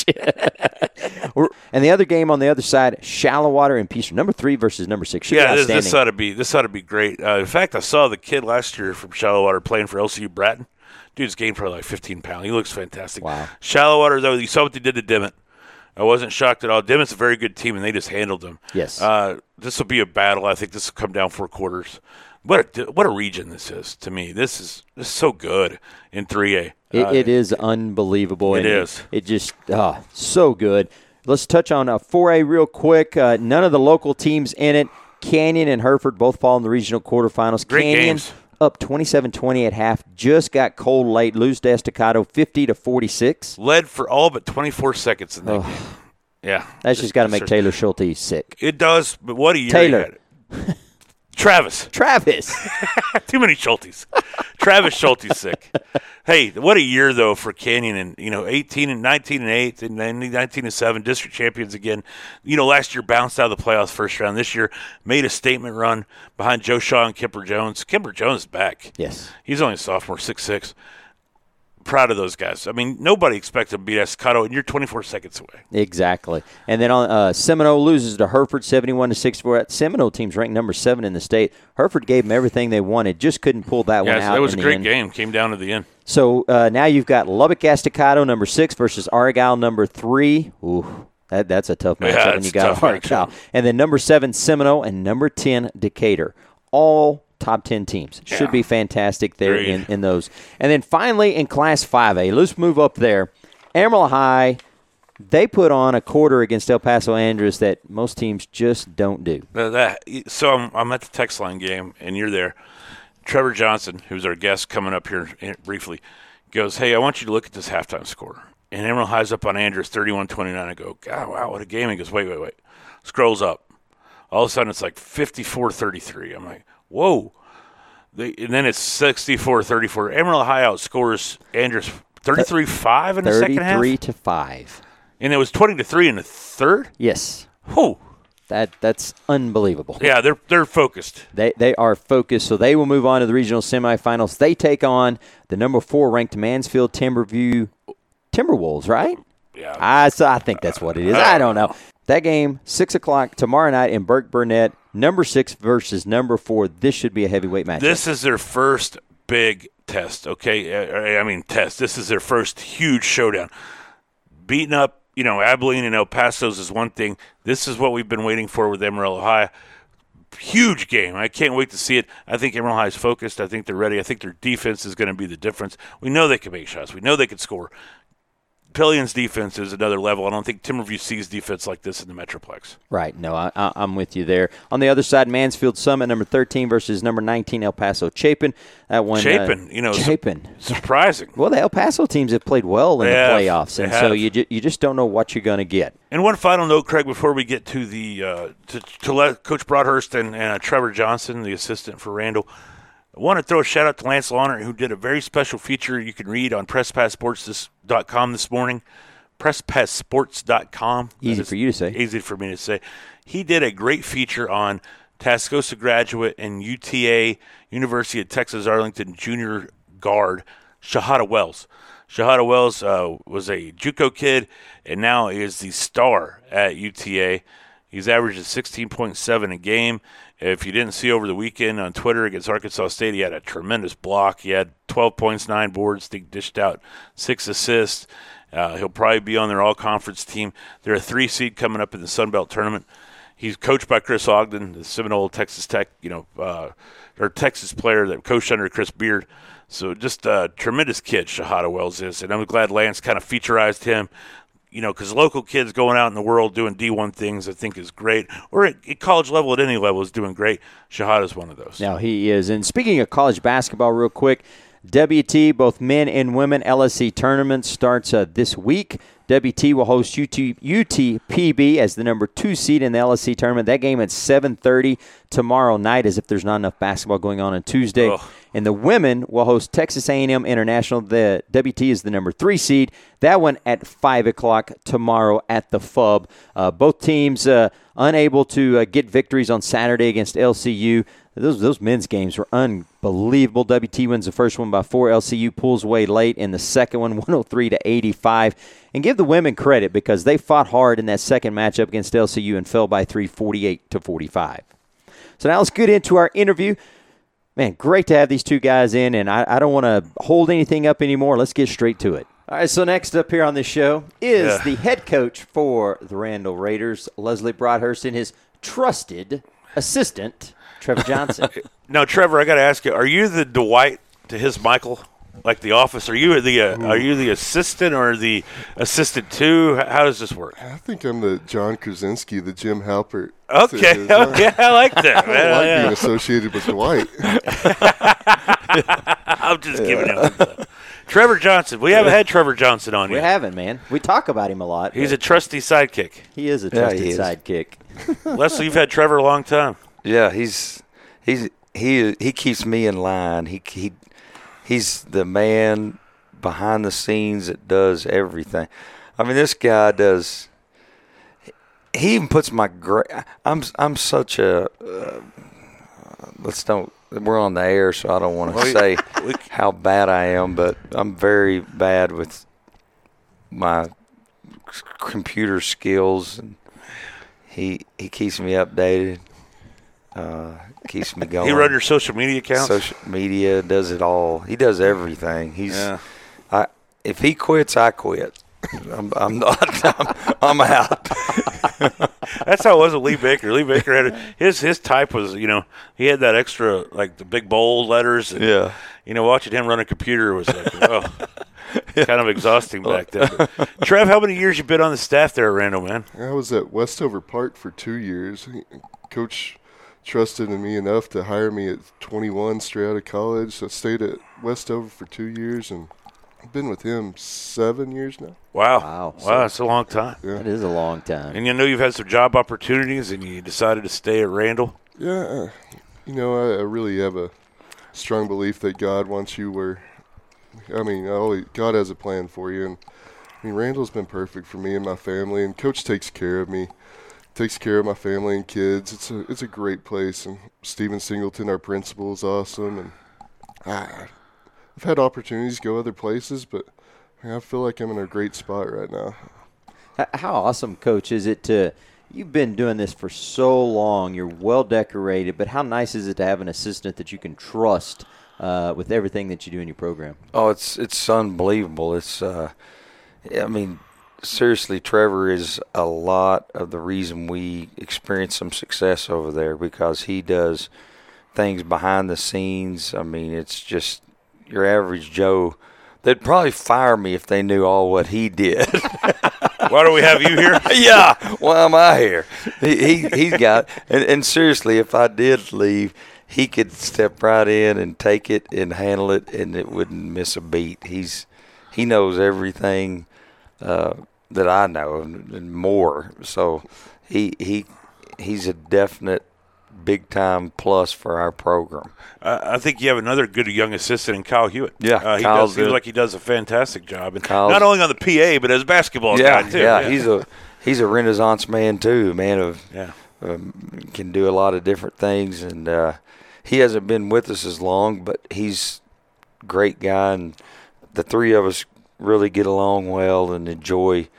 And the other game on the other side, Shallow Water and Peaster, number three versus number six. Should yeah, this, this ought to be. This ought to be great. Uh, in fact, I saw the kid last year from Shallow Water playing for L C U Bratton. Dude's gained probably like fifteen pounds. He looks fantastic. Wow. Shallow Water, though, you saw what they did to Dimmitt. I wasn't shocked at all. Dimmitt's a very good team, and they just handled them. Yes. Uh, this will be a battle. I think this will come down four quarters. What a, what a region this is to me. This is this is so good in three A. It, uh, it is unbelievable. It and is. It, it just oh, so good. Let's touch on uh, four A real quick. Uh, none of the local teams in it. Canyon and Hereford both fall in the regional quarterfinals. Great Canyon games. Up twenty-seven twenty at half. Just got cold late. Lose to Estacado fifty to forty-six. Led for all but twenty-four seconds in that oh. game. Yeah. That's just, just got to make Taylor Schulte sick. It does, but what a year Taylor. Travis. Travis. Too many Schultes. Travis Schulte's sick. Hey, what a year though for Canyon, and you know, eighteen and nineteen and eight, and then nineteen and seven, district champions again. You know, last year bounced out of the playoffs first round. This year made a statement run behind Joe Shaw and Kemper Jones. Kemper Jones is back. Yes, he's only a sophomore, six six. Proud of those guys. I mean, nobody expected to beat Estacado, and you're twenty-four seconds away. Exactly. And then on uh, Seminole loses to Hereford seventy-one to sixty-four. That Seminole team's ranked number seven in the state. Hereford gave them everything they wanted, just couldn't pull that yeah, one so out. That was in a the great end. game. Came down to the end. So uh, now you've got Lubbock Estacado number six versus Argyle number three. Ooh, that, that's a tough matchup. Yeah, and you got tough Argyle. matchup. And then number seven Seminole and number ten Decatur. All top ten teams. Yeah. Should be fantastic there Agreed. in, in those. And then finally in Class five A, let's move up there. Amarillo High, they put on a quarter against El Paso Andrés that most teams just don't do. Uh, that, so I'm, I'm at the text line game, and you're there. Trevor Johnson, who's our guest coming up here briefly, goes, hey, I want you to look at this halftime score. and Emerald High's up on Andrews thirty-one twenty-nine. I go, God, wow, what a game. He goes, wait, wait, wait. Scrolls up. All of a sudden, it's like fifty-four thirty-three. I'm like, whoa. They, and then it's sixty-four thirty-four. Emerald High outscores Andrews thirty-three five in the second half. thirty-three to five. And it was twenty to three in the third? Yes. Whew. That that's unbelievable. Yeah, they're they're focused. They they are focused, so they will move on to the regional semifinals. They take on the number four ranked Mansfield Timberview Timberwolves, right? Yeah. I so I think that's what it is. I don't know. That game, six o'clock tomorrow night in Burke Burnett. Number six versus number four. This should be a heavyweight match. This is their first big test. Okay, I mean test. This is their first huge showdown. Beating up, you know, Abilene and El Paso's is one thing. This is what we've been waiting for with Emerald High. Huge game. I can't wait to see it. I think Emerald High is focused. I think they're ready. I think their defense is going to be the difference. We know they can make shots. We know they can score. Pillion's defense is another level. I don't think Timberview sees defense like this in the Metroplex. Right. No, I, I, I'm with you there. On the other side, Mansfield Summit, number thirteen versus number nineteen, El Paso Chapin. That one, Chapin, uh, you know, Chapin. Su- surprising. Well, the El Paso teams have played well in They the have. playoffs, They and so have. you ju- you just don't know what you're going to get. And one final note, Craig, before we get to the uh, to, to let Coach Broadhurst and, and uh, Trevor Johnson, the assistant for Randall, I want to throw a shout out to Lance Launer, who did a very special feature you can read on press pass sports dot com this morning. press pass sports dot com. Easy for you to say. Easy for me to say. He did a great feature on Tascosa graduate and U T A, University of Texas Arlington junior guard, Shahada Wells. Shahada Wells uh, was a JUCO kid and now is the star at U T A. He's averaging sixteen point seven a game. If you didn't see over the weekend on Twitter against Arkansas State, he had a tremendous block. He had twelve points, nine boards. He dished out six assists. Uh, he'll probably be on their all-conference team. They're a three-seed coming up in the Sun Belt tournament. He's coached by Chris Ogden, the Seminole Texas Tech, you know, uh, or Texas player that coached under Chris Beard. So just a tremendous kid, Shahada Wells is. And I'm glad Lance kind of featurized him, you know, because local kids going out in the world doing D one things I think is great. Or at, at college level, at any level, is doing great. Shahada's one of those. Now he is. And speaking of college basketball real quick, W T, both men and women, L S C tournament starts uh, this week. W T will host U T, U T P B as the number two seed in the L S C tournament. That game at seven thirty tomorrow night, as if there's not enough basketball going on on Tuesday. Ugh. And the women will host Texas A and M International. The W T is the number three seed. That one at five o'clock tomorrow at the F U B. Uh, both teams uh, unable to uh, get victories on Saturday against L C U. Those those men's games were unbelievable. W T wins the first one by four. L C U pulls away late in the second one, one oh three to eighty-five. And give the women credit because they fought hard in that second matchup against L C U and fell by three, forty-eight to forty-five. So now let's get into our interview. Man, great to have these two guys in, and I, I don't want to hold anything up anymore. Let's get straight to it. All right, so next up here on this show is Yeah. the head coach for the Randall Raiders, Leslie Broadhurst, and his trusted assistant, Trevor Johnson. Now, Trevor, I got to ask you: are you the Dwight to his Michael, like The Office? Are you the uh, are you the assistant or the assistant too? How does this work? I think I'm the John Krasinski, the Jim Halpert. Okay, to his, uh, okay, I like that. I Man. like Yeah. being associated with Dwight. I'm just giving him. Trevor Johnson. We haven't had Trevor Johnson on We yet. haven't, man. We talk about him a lot. He's but a trusty sidekick. he is a Yeah, trusted he is. sidekick. Leslie, you've had Trevor a long time. Yeah, he's he's he he keeps me in line. He he he's the man behind the scenes that does everything. I mean, this guy does. He even puts my gra- I'm I'm such a. Uh, let's don't. We're on the air, so I don't want to Well, say we- how bad I am, but I'm very bad with my c- computer skills, and he he keeps me updated. Uh, keeps me going. He run your social media accounts. Social media, does it all. He does everything. He's. Yeah. I if he quits, I quit. I'm, I'm not. I'm, I'm out. That's how it was with Lee Baker. Lee Baker had a, his his type was, you know, he had that extra, like the big bold letters. And, Yeah. You know, watching him run a computer was like, oh, kind of exhausting back then. But, Trev, how many years you been on the staff there at Randall, man? I was at Westover Park for two years. Coach trusted in me enough to hire me at twenty-one straight out of college. I stayed at Westover for two years and I've been with him seven years now. Wow. Wow. Wow, that's a long time. Yeah. That is a long time. And you know you've had some job opportunities and you decided to stay at Randall? Yeah, uh, you know, I, I really have a strong belief that God wants you where, I mean, I always, God has a plan for you. And, I mean, Randall's been perfect for me and my family, and Coach takes care of me, takes care of my family and kids. It's a it's a great place, and Stephen Singleton, our principal, is awesome. And I, I've had opportunities to go other places, but I, mean, I feel like I'm in a great spot right now. How awesome, Coach, is it to – you've been doing this for so long. You're well decorated, but how nice is it to have an assistant that you can trust uh, with everything that you do in your program? Oh, it's it's unbelievable. It's, uh, I mean, seriously, Trevor is a lot of the reason we experience some success over there, because he does things behind the scenes. I mean, it's just your average Joe. They'd probably fire me if they knew all what he did. Why do we have you here? Yeah, why am I here? He, he he's got and, and seriously, if I did leave, he could step right in and take it and handle it, and it wouldn't miss a beat. He's he knows everything uh, that I know and, and more. So he he he's a definite big time plus for our program. Uh, I think you have another good young assistant in Kyle Hewitt. Yeah, uh, he Kyle's does seems good. like he does a fantastic job, and Kyle's- not only on the P A but as a basketball Yeah, guy too. yeah, he's a he's a Renaissance man too, a man of yeah. um, can do a lot of different things, and uh, he hasn't been with us as long, but he's a great guy, and the three of us really get along well and enjoy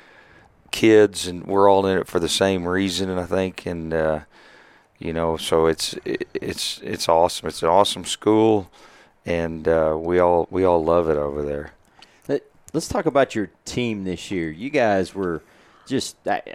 kids, and we're all in it for the same reason, and I think, and uh, you know, so it's it, it's it's awesome. It's an awesome school, and uh, we all we all love it over there. Let's talk about your team this year. You guys were just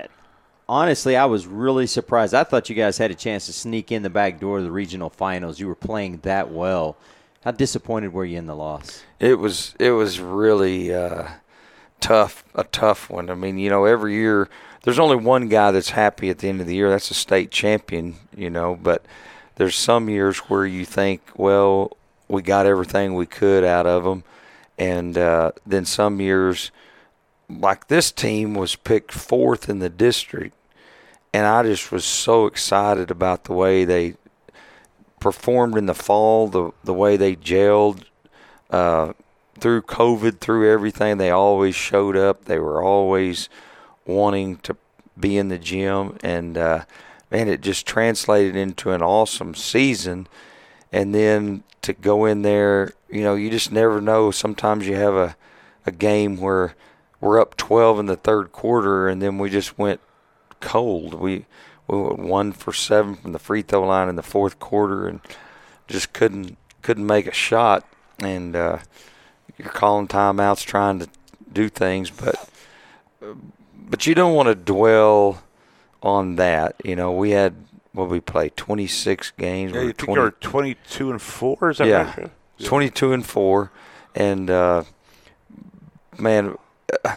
– honestly, I was really surprised. I thought you guys had a chance to sneak in the back door of the regional finals. You were playing that well. How disappointed were you in the loss? It was it was really uh, tough, a tough one. I mean, you know, every year there's only one guy that's happy at the end of the year. That's a state champion, you know. But there's some years where you think, well, we got everything we could out of them. And uh, then some years, like this team was picked fourth in the district. And I just was so excited about the way they performed in the fall, the the way they gelled uh, through COVID, through everything. They always showed up. They were always wanting to be in the gym. And, uh, man, it just translated into an awesome season. And then to go in there, you know, you just never know. Sometimes you have a, a game where we're up twelve in the third quarter, and then we just went cold. We we went one for seven from the free throw line in the fourth quarter, and just couldn't couldn't make a shot. And uh, you're calling timeouts, trying to do things, but but you don't want to dwell on that. You know, we had what we played twenty-six games. Yeah, We you were think twenty you're twenty-two and four? Is that Yeah. right? twenty-two and four, and uh, man, I,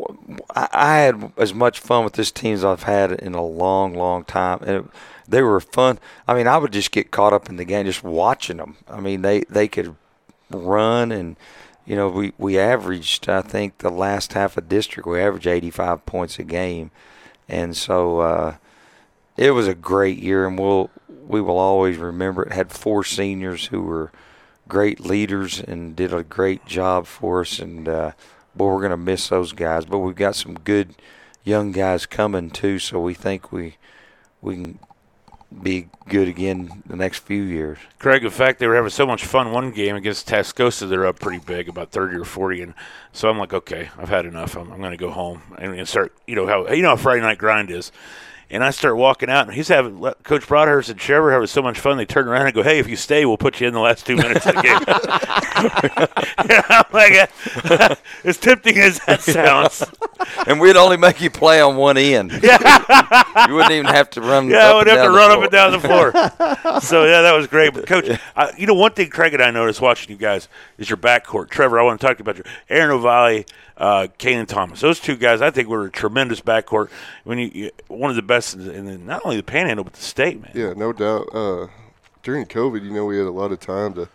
I had as much fun with this team as I've had in a long, long time. And it, they were fun. I mean, I would just get caught up in the game just watching them. I mean, they, they could run, and you know, we, we averaged, I think, the last half of district, we averaged eighty-five points a game, and so uh, it was a great year, and we'll we will always remember it. Had four seniors who were great leaders and did a great job for us, and uh, boy, we're going to miss those guys. But we've got some good young guys coming too, so we think we we can be good again the next few years. Craig, in fact, they were having so much fun one game against Tascosa. They're up pretty big, about thirty or forty, and so I'm like, okay, I've had enough. I'm, I'm going to go home and start. You know how you know how Friday night grind is. And I start walking out, and he's having Coach Broadhurst and Trevor having so much fun. They turn around and go, "Hey, if you stay, we'll put you in the last two minutes of the game." Yeah, I'm like, as tempting as that sounds. And we'd only make you play on one end. Yeah, you wouldn't even have to run. yeah, I up would and have to down run the up and down the floor. So yeah, that was great. But Coach, I, you know, one thing Craig and I noticed watching you guys is your backcourt. Trevor, I want to talk to you about your Aaron O'Valley, uh, Kanan Thomas. Those two guys, I think, were a tremendous backcourt. When you, you one of the best in, in not only the Panhandle but the state, man. Yeah, no doubt. Uh, during COVID, you know, we had a lot of time to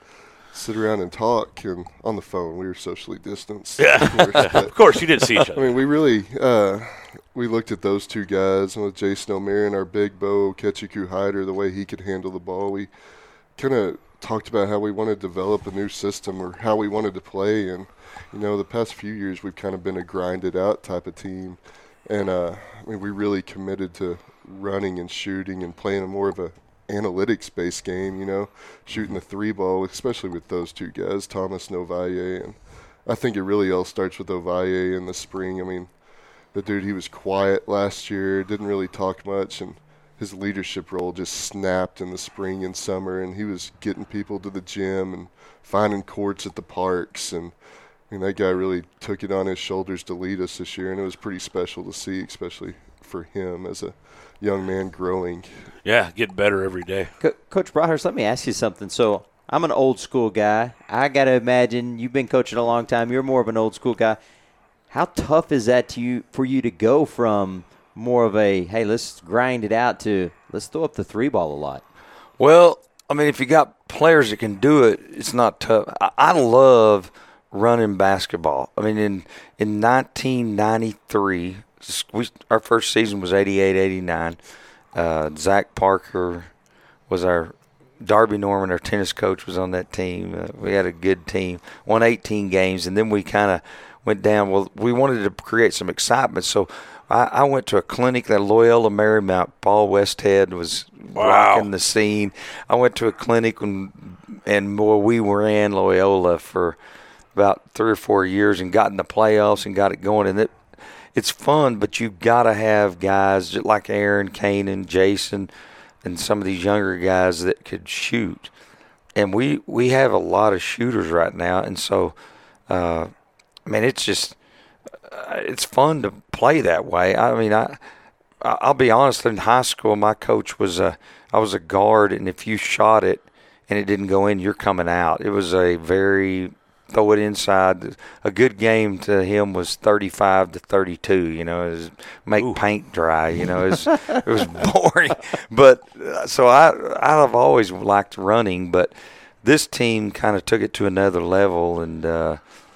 sit around and talk, and on the phone we were socially distanced. Yeah, of course, but, of course you did see each I other. mean, we really uh, we looked at those two guys, and with Jason O'Meara, our big Bo Ketchiku Hyder, the way he could handle the ball, we kind of talked about how we wanted to develop a new system or how we wanted to play. And you know, the past few years we've kind of been a grinded out type of team, and uh, I mean, we really committed to running and shooting and playing a more of a analytics-based game, you know, shooting the three ball, especially with those two guys, Thomas and Ovalle. And I think it really all starts with Ovalle in the spring. I mean, the dude, he was quiet last year, didn't really talk much, and his leadership role just snapped in the spring and summer, and he was getting people to the gym and finding courts at the parks. And I mean, that guy really took it on his shoulders to lead us this year, and it was pretty special to see, especially for him as a young man growing. Yeah, get better every day. Co- Coach Broadhurst, let me ask you something. So I'm an old school guy. I got to imagine you've been coaching a long time. You're more of an old school guy. How tough is that to you for you to go from more of a, hey, let's grind it out to let's throw up the three ball a lot? Well, I mean, if you got players that can do it, it's not tough. I, I love running basketball. I mean, in in nineteen ninety-three, we, our first season was eighty-eight eighty-nine. Uh, Zach Parker was our Darby Norman, our tennis coach, was on that team. Uh, we had a good team, won eighteen games, and then we kind of went down. Well, we wanted to create some excitement, so I, I went to a clinic at Loyola Marymount. Paul Westhead was Wow. rocking the scene. I went to a clinic and, and boy, we were in Loyola for about three or four years and got in the playoffs and got it going. And it, it's fun, but you've got to have guys like Aaron, Kane, and Jason, and some of these younger guys that could shoot. And we, we have a lot of shooters right now. And so, uh, I mean, it's just uh, it's fun to play that way. I mean, I I'll be honest. In high school, my coach was a I was a guard, and if you shot it and it didn't go in, you're coming out. It was a very throw it inside. A good game to him was thirty-five to thirty-two. You know, it was make Ooh. paint dry. You know, it was, it was boring. But uh, so I I've always liked running, but this team kind of took it to another level and uh,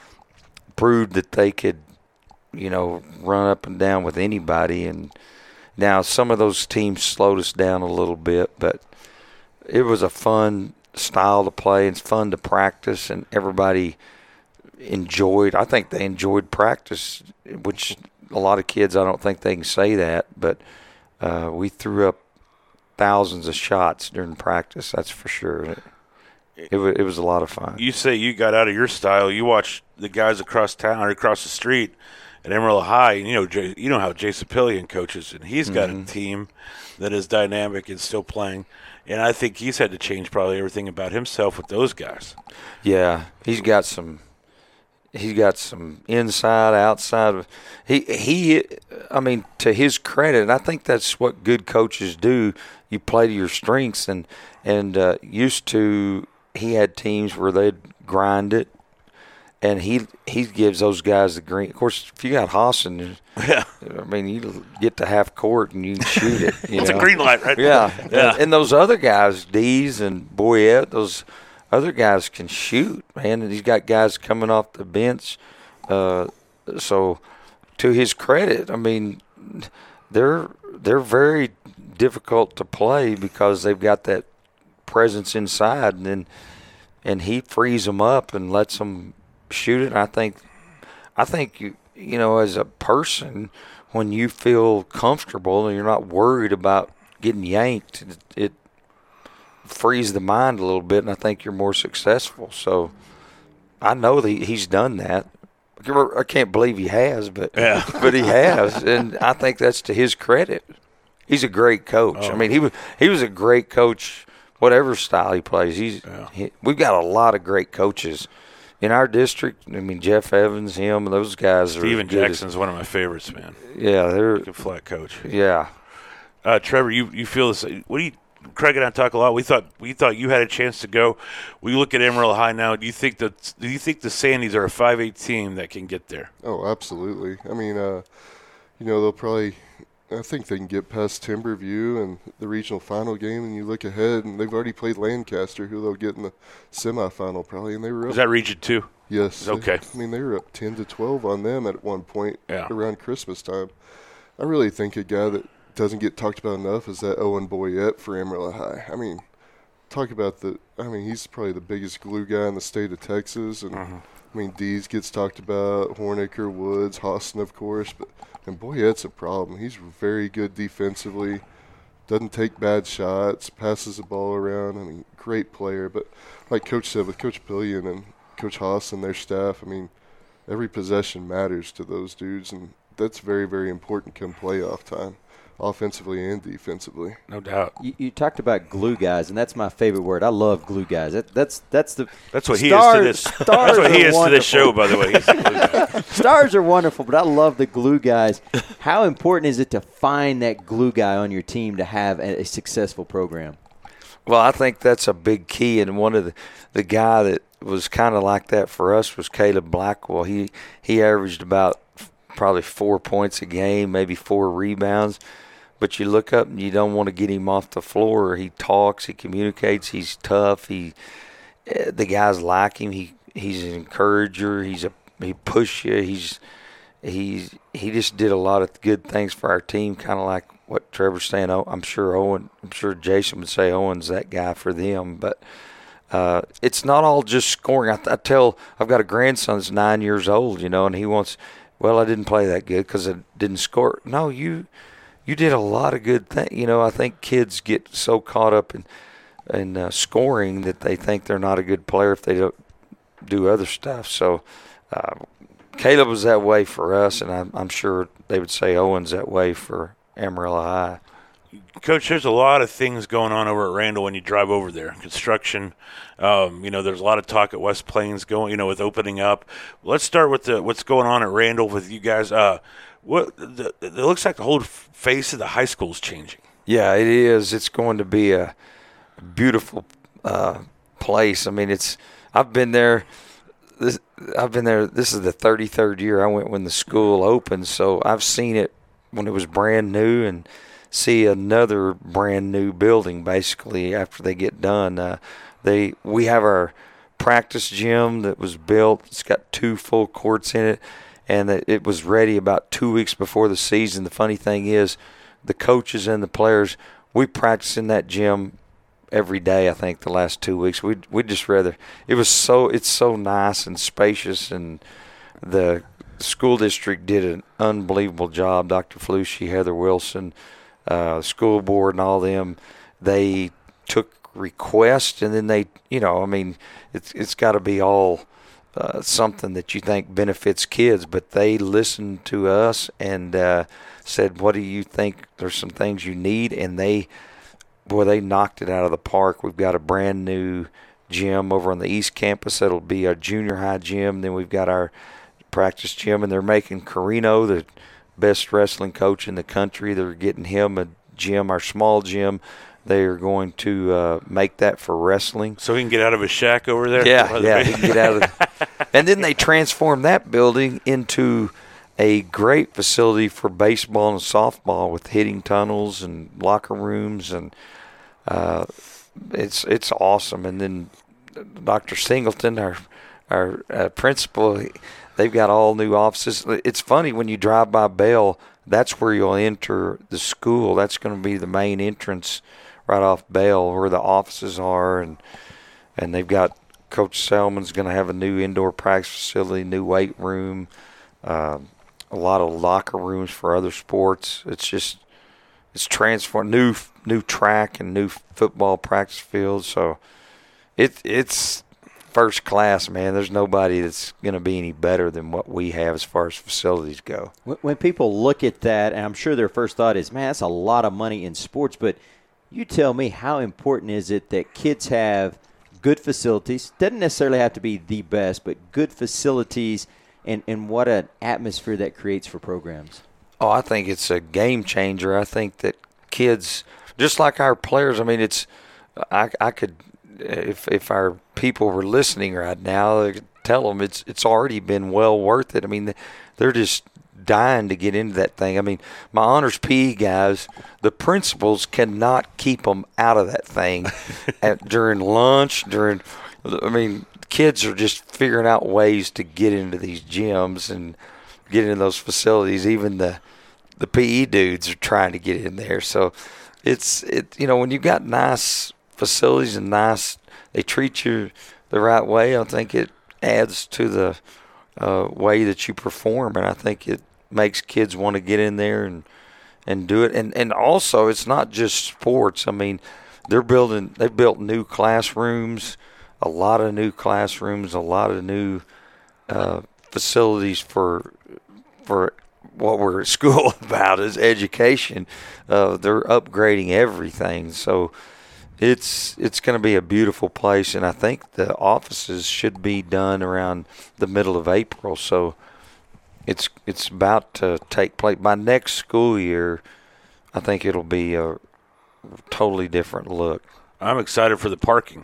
proved that they could, you know, run up and down with anybody. And now some of those teams slowed us down a little bit, but it was a fun style to play. It's fun to practice, and everybody enjoyed. I think they enjoyed practice, which a lot of kids, I don't think they can say that, but uh, we threw up thousands of shots during practice. That's for sure. It, it, was, it was a lot of fun. You say you got out of your style. You watch the guys across town or across the street at Emerald High, and you know Jay, you know how Jason Pillion coaches, and he's got Mm-hmm. a team that is dynamic and still playing. And I think he's had to change probably everything about himself with those guys. Yeah, he's got some. He's got some inside, outside. He he. I mean, to his credit, I think that's what good coaches do. You play to your strengths, and and uh, used to he had teams where they'd grind it, and he he gives those guys the green. Of course, if you got Hassan, Yeah, I mean, you get to half court and you can shoot it. You it's know? a green light, right? Yeah, yeah. And, and those other guys, Dees and Boyette, those other guys can shoot, man. And he's got guys coming off the bench. Uh, so, to his credit, I mean, they're they're very difficult to play because they've got that presence inside, and then and he frees them up and lets them shoot it. And I think, I think you you know, as a person, when you feel comfortable and you're not worried about getting yanked, it, it frees the mind a little bit, and I think you're more successful. So I know that he's done that. I can't believe he has, but Yeah. but he has, and I think that's to his credit. He's a great coach. Oh. I mean, he was he was a great coach, whatever style he plays. He's Yeah. he, we've got a lot of great coaches in our district. I mean, Jeff Evans, him, those guys are Steven as good as- Jackson's one of my favorites, man. Yeah, they're Good flat coach. yeah. Uh, Trevor, you you feel this? What do you? Craig and I talk a lot. We thought we thought you had a chance to go. We look at Emerald High now. Do you think that? Do you think the Sandies are a five eight team that can get there? Oh, absolutely. I mean, uh, you know, they'll probably I think they can get past Timberview and the regional final game, and you look ahead, and they've already played Lancaster, who they'll get in the semifinal probably, and they were up. Is that Region Two? Yes. Okay. I mean, they were up ten to twelve on them at one point yeah. around Christmas time. I really think a guy that doesn't get talked about enough is that Owen Boyette for Amarillo High. I mean, talk about the – I mean, he's probably the biggest glue guy in the state of Texas, and uh-huh. I mean, Dees gets talked about, Hornicker, Woods, Hostin, of course, but and Boyette's a problem. He's very good defensively, doesn't take bad shots, passes the ball around. I mean, great player. But like Coach said, with Coach Pillion and Coach Hostin, their staff, I mean, every possession matters to those dudes, and that's very, very important come playoff time, offensively and defensively. No doubt. You, you talked about glue guys, and that's my favorite word. I love glue guys. That, that's that's the that's what stars, he is to this. That's what he is wonderful. to this show, by the way. He's the glue guy. Stars are wonderful, but I love the glue guys. How important is it to find that glue guy on your team to have a, a successful program? Well, I think that's a big key, and one of the the guy that was kind of like that for us was Caleb Blackwell. He he averaged about probably four points a game, maybe four rebounds. But you look up and you don't want to get him off the floor. He talks, he communicates, he's tough. He, the guys like him. He he's an encourager. He's a he push you. He's he's he just did a lot of good things for our team. Kind of like what Trevor's saying. Oh, I'm sure Owen. I'm sure Jason would say Owen's that guy for them. But uh, it's not all just scoring. I, I tell I've got a grandson that's nine years old, you know, and he wants. Well, I didn't play that good because I didn't score. No, you you did a lot of good things. You know, I think kids get so caught up in in uh, scoring that they think they're not a good player if they don't do other stuff. So uh, Caleb was that way for us, and I'm, I'm sure they would say Owen's that way for Amarillo High. Coach, there's a lot of things going on over at Randall when you drive over there. Construction, um, you know, there's a lot of talk at West Plains going, you know, with opening up. Let's start with the, what's going on at Randall with you guys. Uh, what the, it looks like the whole face of the high school is changing. Yeah, it is. It's going to be a beautiful uh, place. I mean, it's. I've been there. This, I've been there. This is the thirty-third year I went when the school opened, so I've seen it when it was brand new and see another brand new building basically after they get done. Uh, they we have our practice gym that was built. It's got two full courts in it, and it, it was ready about two weeks before the season. The funny thing is, the coaches and the players, we practice in that gym every day. I think the last two weeks we we just rather it was so it's so nice and spacious, and the school district did an unbelievable job. Doctor Flushy, Heather Wilson, uh, school board, and all them. They took requests, and then they, you know, I mean, it's it's got to be all uh, something that you think benefits kids, but they listened to us and uh, said, "What do you think? There's some things you need," and they. Boy, they knocked it out of the park. We've got a brand new gym over on the East Campus. That'll be our junior high gym. Then we've got our practice gym, and they're making Carino, the best wrestling coach in the country. They're getting him a gym, our small gym. They are going to uh, make that for wrestling. So he can get out of his shack over there? Yeah, yeah, he can get out of it. And then they transformed that building into a great facility for baseball and softball with hitting tunnels and locker rooms, and uh, it's it's awesome. And then Doctor Singleton, our our uh, principal, they've got all new offices. It's funny when you drive by Bell, that's where you'll enter the school. That's going to be the main entrance right off Bell, where the offices are, and and they've got Coach Selman's going to have a new indoor practice facility, new weight room. Uh, a lot of locker rooms for other sports. It's just it's transformed, new new track and new football practice fields. So it it's first class, man. There's nobody that's going to be any better than what we have as far as facilities go. When people look at that, and I'm sure their first thought is, man, that's a lot of money in sports. But you tell me, how important is it that kids have good facilities? Doesn't necessarily have to be the best, but good facilities. And, and what an atmosphere that creates for programs. Oh, I think it's a game changer. I think that kids, just like our players, I mean, it's I, I could, if if our people were listening right now, I could tell them it's it's already been well worth it. I mean, they're just dying to get into that thing. I mean, my honors P E guys, the principals cannot keep them out of that thing at, during lunch, during – I mean, kids are just figuring out ways to get into these gyms and get into those facilities. Even the the P E dudes are trying to get in there. So it's, it you know, when you've got nice facilities and nice – they treat you the right way, I think it adds to the – Uh, way that you perform, and I think it makes kids want to get in there and and do it. And and also, it's not just sports. I mean, they're building. They built new classrooms, a lot of new classrooms, a lot of new uh, facilities for for what we're at school about is education. Uh, they're upgrading everything, so. It's it's going to be a beautiful place, and I think the offices should be done around the middle of April. So it's it's about to take place. By next school year, I think it'll be a totally different look. I'm excited for the parking.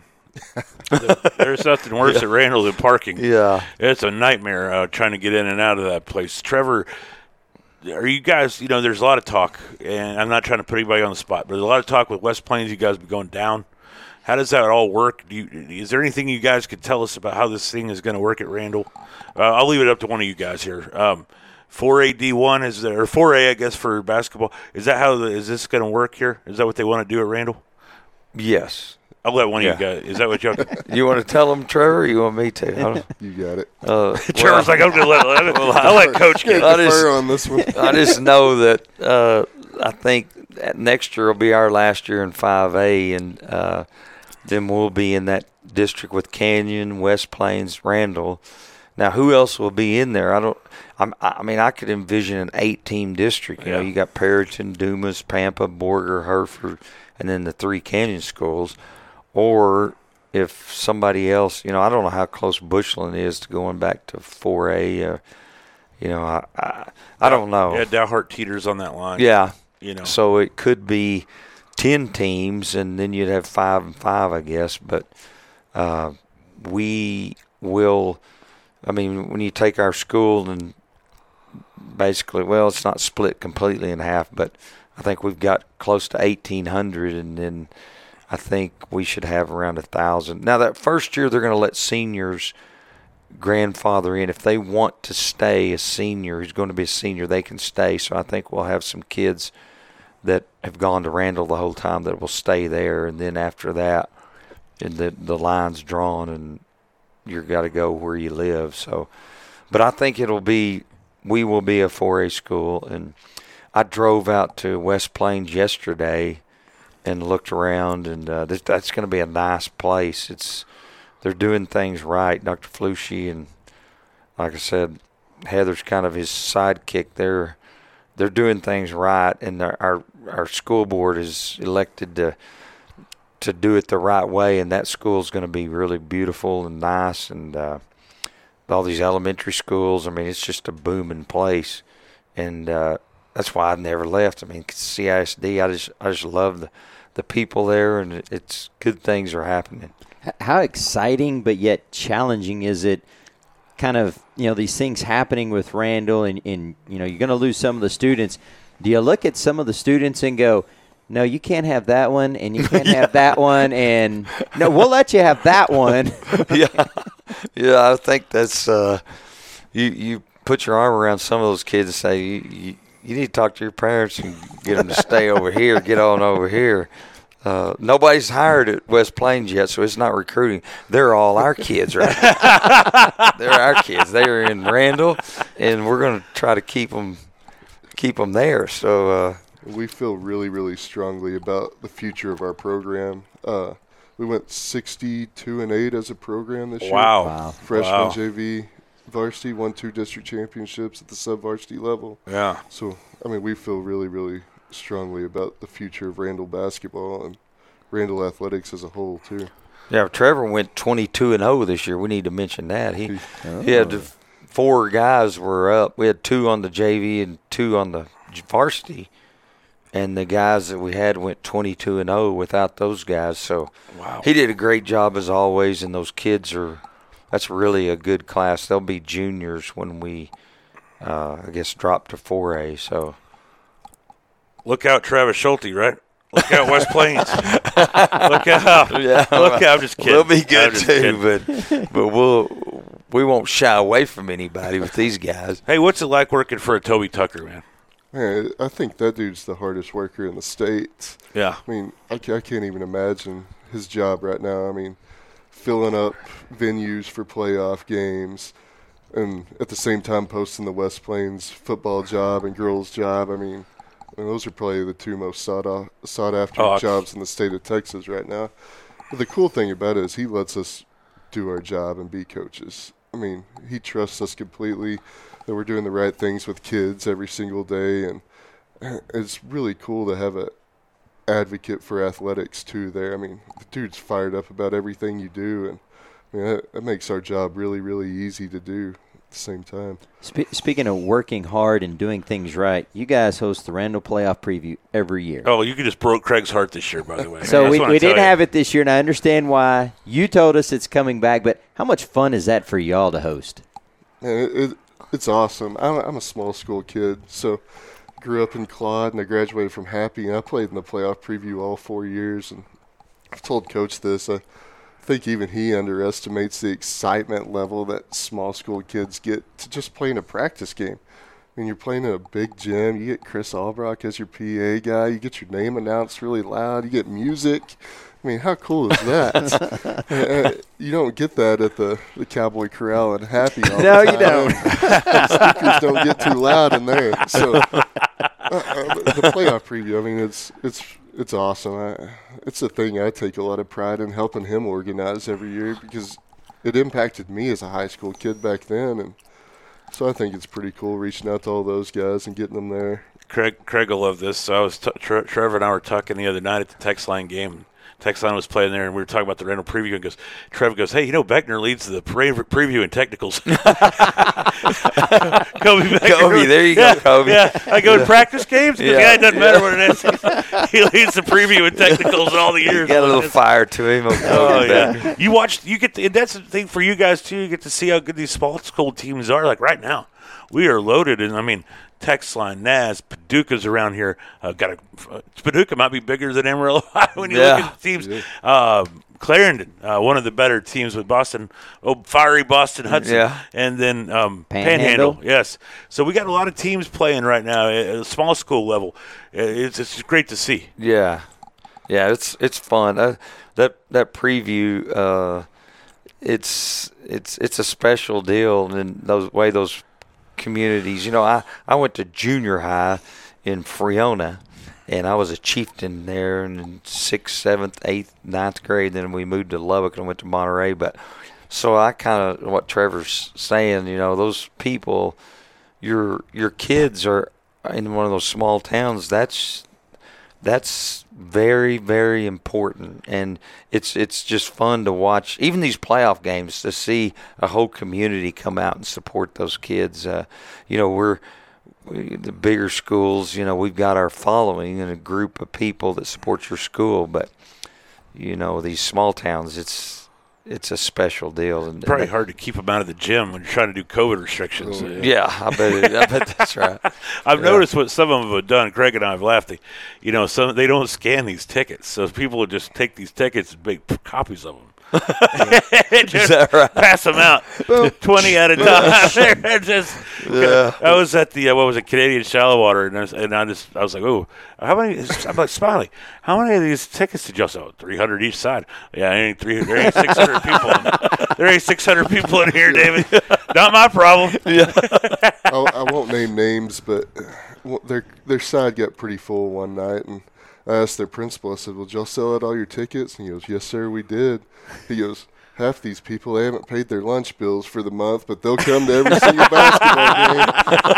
There's nothing worse yeah. at Randall than parking. Yeah. It's a nightmare uh, trying to get in and out of that place. Trevor, are you guys, you know, there's a lot of talk, and I'm not trying to put anybody on the spot, but there's a lot of talk with West Plains, you guys be going down. How does that all work? Do you, is there anything you guys could tell us about how this thing is going to work at Randall? Uh, I'll leave it up to one of you guys here. Um, four A D one, is there, or four A, I guess, for basketball. Is that how, the, is this going to work here? Is that what they want to do at Randall? Yes. I'll let one yeah. of you guys. Is that what y'all You want to tell them, Trevor, or you want me to? You got it. Uh, Trevor's well, like, I'm going to let, let, well, I'll let Coach get I just, on this one. I just know that uh, I think that next year will be our last year in five A, and uh, then we'll be in that district with Canyon, West Plains, Randall. Now, who else will be in there? I don't. I'm, I mean, I could envision an eight-team district. You yeah. know, you got Perryton, Dumas, Pampa, Borger, Hereford, and then the three Canyon schools. Or if somebody else, you know, I don't know how close Bushland is to going back to four A. Uh, you know, I, I I don't know. Yeah, Dalhart teeters on that line. Yeah. You know. So it could be ten teams, and then you'd have five and five, I guess. But uh, we will. I mean, when you take our school and basically, well, it's not split completely in half, but I think we've got close to eighteen hundred, and then I think we should have around a thousand. Now, that first year, they're going to let seniors grandfather in. If they want to stay a senior, who's going to be a senior, they can stay. So I think we'll have some kids that have gone to Randall the whole time that will stay there. And then after that, and the the line's drawn, and you've got to go where you live. So, but I think it'll be, we will be a four A school. And I drove out to West Plains yesterday and looked around, and uh, this, that's going to be a nice place. It's they're doing things right. Doctor Flushy and, like I said, Heather's kind of his sidekick. They're they're doing things right, and our our school board is elected to to do it the right way, and that school's going to be really beautiful and nice. And uh, all these elementary schools, I mean, it's just a booming place, and uh, that's why I never left. I mean, C I S D, I just I just love the the people there, and it's good things are happening. How exciting but yet challenging is it, kind of, you know, these things happening with Randall, and, and you know, you're going to lose some of the students. Do you look at some of the students and go, no, you can't have that one, and you can't have that one, and no, we'll let you have that one? yeah, yeah, I think that's uh, you. You put your arm around some of those kids and say, you, you, you need to talk to your parents and get them to stay over here, get on over here. Uh, nobody's hired at West Plains yet, so it's not recruiting. They're all our kids, right? They're our kids. They're in Randall, and we're going to try to keep them, keep them there. So uh, we feel really, really strongly about the future of our program. Uh, we went sixty-two and eight as a program this year. Wow! wow. Freshman wow. J V varsity won two district championships at the sub-varsity level. Yeah. So I mean, we feel really, really strongly about the future of Randall basketball and Randall athletics as a whole too. Yeah, Trevor went twenty-two and oh this year. We need to mention that. He oh. he had four guys were up. We had two on the J V and two on the varsity, and the guys that we had went twenty-two and oh without those guys. So wow. He did a great job as always, and those kids are that's really a good class. They'll be juniors when we uh, I guess, dropped to four A. So look out, Travis Schulte, right? Look out, West Plains. Look out. Yeah, Look out. I'm just kidding. We'll be good too, kidding. but but we'll we won't shy away from anybody with these guys. Hey, what's it like working for a Toby Tucker, man? Man, I think that dude's the hardest worker in the state. Yeah. I mean, I, ca- I can't even imagine his job right now. I mean, filling up venues for playoff games and at the same time posting the West Plains football job and girls job. I mean, I mean those are probably the two most sought, off, sought after oh, jobs in the state of Texas right now. But the cool thing about it is he lets us do our job and be coaches. I mean, he trusts us completely that we're doing the right things with kids every single day, and it's really cool to have a advocate for athletics too there. I mean, the dude's fired up about everything you do, and I mean, that, that makes our job really, really easy to do at the same time. Spe- speaking of working hard and doing things right, you guys host the Randall Playoff Preview every year. Oh, you just broke Craig's heart this year, by the way. So I we, we didn't you. have it this year, and I understand why. You told us it's coming back, but how much fun is that for y'all to host? Man, it, it, it's awesome. I'm, I'm a small school kid, so grew up in Claude, and I graduated from Happy, and I played in the playoff preview all four years. And I've told Coach this. I think even he underestimates the excitement level that small school kids get to just playing a practice game. I mean, you're playing in a big gym. You get Chris Albrock as your P A guy. You get your name announced really loud. You get music. I mean, how cool is that? You don't get that at the, the Cowboy Corral and Happy all no, the time. you don't. The speakers don't get too loud in there. So uh, uh, the playoff preview, I mean, it's it's it's awesome. I, it's a thing I take a lot of pride in helping him organize every year because it impacted me as a high school kid back then. And so I think it's pretty cool reaching out to all those guys and getting them there. Craig, Craig will love this. So I was t- Tre- Trevor and I were talking the other night at the text line game. Text line was playing there, and we were talking about the Randall preview. And goes, Trevor goes, "Hey, you know Beckner leads the pre- preview in technicals." Kobe, Beckner, Kobe, there you yeah, go, Kobe. Yeah, I go in practice games. He goes, Yeah. yeah, it doesn't matter what it is. He leads the preview in technicals in all the years. Got a little fire to him. Oh yeah, you watched. You get. To, that's the thing for you guys too. You get to see how good these small school teams are. Like right now, we are loaded, and I mean. Text line, Naz, Paducah's around here. Uh, got a uh, Paducah might be bigger than Amarillo when you Yeah. look at the teams. Uh, Clarendon, uh, one of the better teams with Boston, oh, fiery Boston Hudson, Yeah. and then um, Panhandle. Panhandle. Yes, so we got a lot of teams playing right now at a small school level. It's it's great to see. Yeah, yeah, it's it's fun. Uh, that that preview, uh, it's it's it's a special deal, and those way those. communities. You know, I, I went to junior high in Friona, and I was a chieftain there in sixth, seventh, eighth, ninth grade. Then we moved to Lubbock and went to Monterey. But so I kind of, what Trevor's saying, you know, those people, your your kids are in one of those small towns. That's that's very, very important, and it's it's just fun to watch. Even these playoff games, to see a whole community come out and support those kids. Uh, you know, we're we, the bigger schools. You know, we've got our following and a group of people that support your school, but you know, these small towns, it's it's a special deal. And Probably and hard to keep them out of the gym when you're trying to do COVID restrictions. Oh, yeah. Yeah, I bet it, I bet that's right. I've Yeah. noticed what some of them have done. Craig and I have laughed. They, you know, some they don't scan these tickets, so people will just take these tickets and make p- copies of them. And just Is that right? pass them out, twenty at a time. They're just, Yeah. I was at the uh, what was it, Canadian Shallow Water, and I, was, and I just I was like, oh, how many? I'm like, Smiley, how many of these tickets did you sell? Three hundred each side. Yeah, there ain't three. There ain't six hundred people. In, there ain't six hundred people in here, David. Not my problem. I, I won't name names, but uh, their their side got pretty full one night, and I asked their principal. I said, "Well, did y'all sell out all your tickets?" And he goes, "Yes, sir, we did." He goes, "Half these people, they haven't paid their lunch bills for the month, but they'll come to every single basketball game."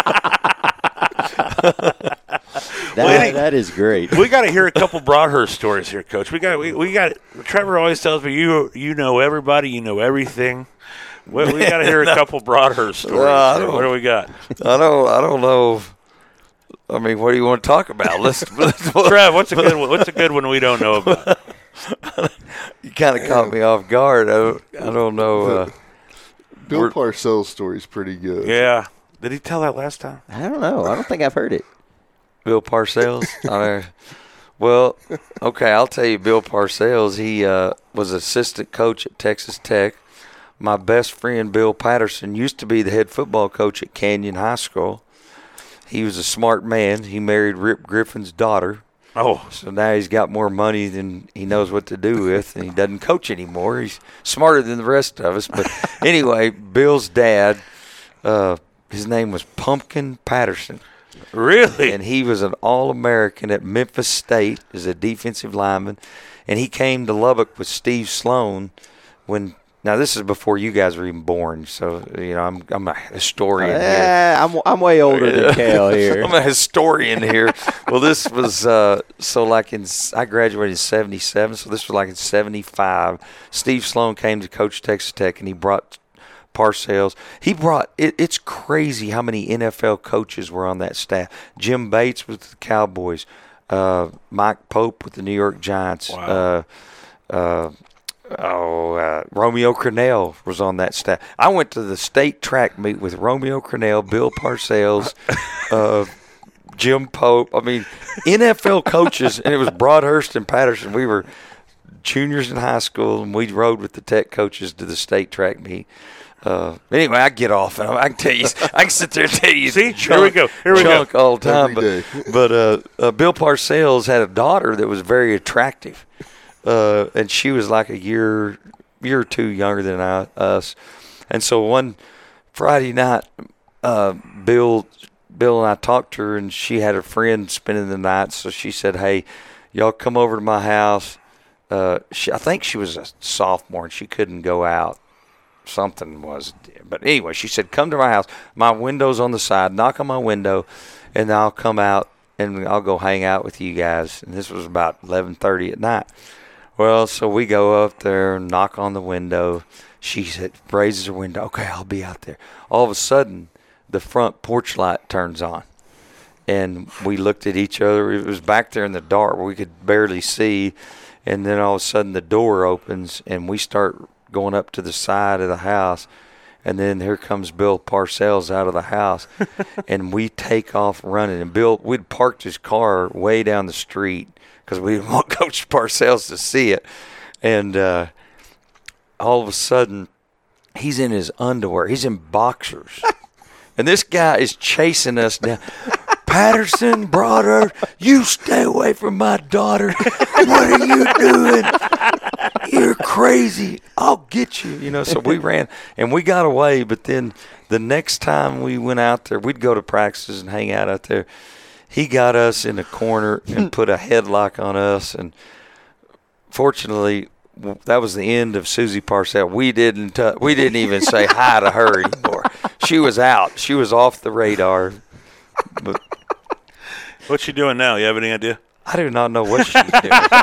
That, Well, that is great. We got to hear a couple Broadhurst stories here, Coach. We got we, we got. Trevor always tells me you you know everybody, you know everything. We, we got to hear a couple Broadhurst stories. Well, I here. don't- What do we got? I don't I don't know. I mean, what do you want to talk about? Let's, let's Trev, what's a good one? What's a good one we don't know about? You kind of caught me off guard. I don't, I don't know. Uh, Bill We're- Parcells' story's pretty good. Yeah, Did he tell that last time? I don't know. I don't think I've heard it. Bill Parcells. I, well, okay, I'll tell you. Bill Parcells. He uh, was assistant coach at Texas Tech. My best friend Bill Patterson used to be the head football coach at Canyon High School. He was a smart man. He married Rip Griffin's daughter. Oh. So now he's got more money than he knows what to do with, and he doesn't coach anymore. He's smarter than the rest of us. But anyway, Bill's dad, uh, his name was Pumpkin Patterson. Really? And he was an All-American at Memphis State as a defensive lineman. And he came to Lubbock with Steve Sloan when – now, this is before you guys were even born, so, you know, I'm I'm a historian here. Yeah, I'm, I'm way older than Cal here. I'm a historian here. Well, this was uh, – so, like, in I graduated in seventy-seven, so this was like in seventy-five. Steve Sloan came to coach Texas Tech, and he brought Parcells. He brought it, – it's crazy how many N F L coaches were on that staff. Jim Bates with the Cowboys. Uh, Mike Pope with the New York Giants. Wow. Uh, uh, Oh, uh, Romeo Crennel was on that staff. I went to the state track meet with Romeo Crennel, Bill Parcells, uh, Jim Pope. I mean, N F L coaches, and it was Broadhurst and Patterson. We were juniors in high school, and we rode with the Tech coaches to the state track meet. Uh, anyway, I get off, and I can tell you, I can sit there and tell you, see, chunk, here we go, here we chunk go, all the time. Every But, but uh, uh, Bill Parcells had a daughter that was very attractive. Uh, and she was like a year, year or two younger than I, us, and so one Friday night, uh, Bill, Bill and I talked to her, and she had a friend spending the night. So she said, "Hey, y'all come over to my house." Uh, she, I think she was a sophomore, and she couldn't go out. Something was, but anyway, she said, "Come to my house. My window's on the side. Knock on my window, and I'll come out and I'll go hang out with you guys." And this was about eleven thirty at night. Well, so we go up there and knock on the window. She said, raises her window. Okay, I'll be out there. All of a sudden, the front porch light turns on. And we looked at each other. It was back there in the dark where we could barely see. And then all of a sudden, the door opens, and we start going up to the side of the house. And then here comes Bill Parcells out of the house. And we take off running. And Bill, we'd parked his car way down the street, because we didn't want Coach Parcells to see it. And uh, all of a sudden, he's in his underwear. He's in boxers. And this guy is chasing us down. Patterson, Broadhurst, you stay away from my daughter. What are you doing? You're crazy. I'll get you. You know, so we ran, and we got away. But then the next time we went out there, we'd go to practices and hang out out there. He got us in a corner and put a headlock on us, and fortunately, that was the end of Susie Parcells. We didn't uh, we didn't even say hi to her anymore. She was out. She was off the radar. But what's she doing now? You have any idea? I do not know what she's doing.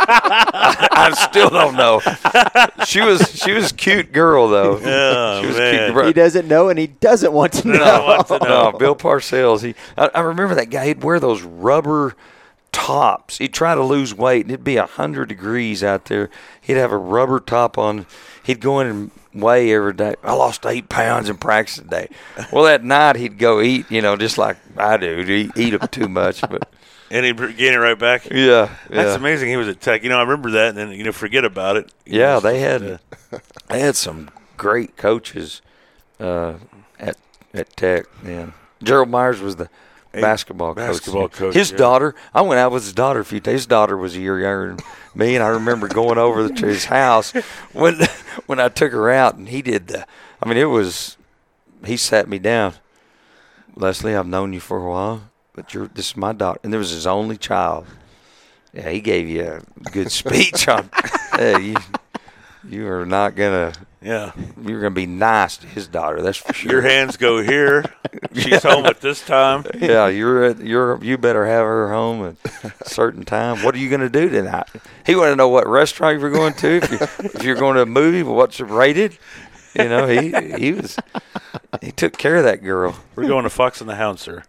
I, I still don't know. She was she was a cute girl though. Oh, she was man. cute. He doesn't know, and he doesn't want to know. No, want to know. No, Bill Parcells. He, I, I remember that guy. He'd wear those rubber tops. He'd try to lose weight, and it'd be a hundred degrees out there. He'd have a rubber top on. He'd go in and weigh every day. I lost eight pounds in practice today. Well, that night he'd go eat. You know, just like I do. Eat, eat up too much, but. And he gained it right back? Yeah, yeah. That's amazing. He was at Tech. You know, I remember that, and then, you know, forget about it. He Yeah, was, they had uh, they had some great coaches uh, at at Tech. Yeah. Gerald Myers was the basketball coach. basketball coach, His yeah. daughter, I went out with his daughter a few days. His daughter was a year younger than me, and I remember going over to his house when when I took her out, and he did the, I mean, it was, he sat me down. Leslie, I've known you for a while. But you're, this is my daughter. And there was his only child. Yeah, he gave you a good speech on, hey, you, you are not going to, yeah. you're going to be nice to his daughter. That's for sure. Your hands go here. She's home at this time. Yeah, you're at, you're, you better have her home at a certain time. What are you going to do tonight? He wanted to know what restaurant you were going to. If, you, if you're going to a movie, what's it rated? You know, he he was he took care of that girl. We're going to Fox and the Hound, sir.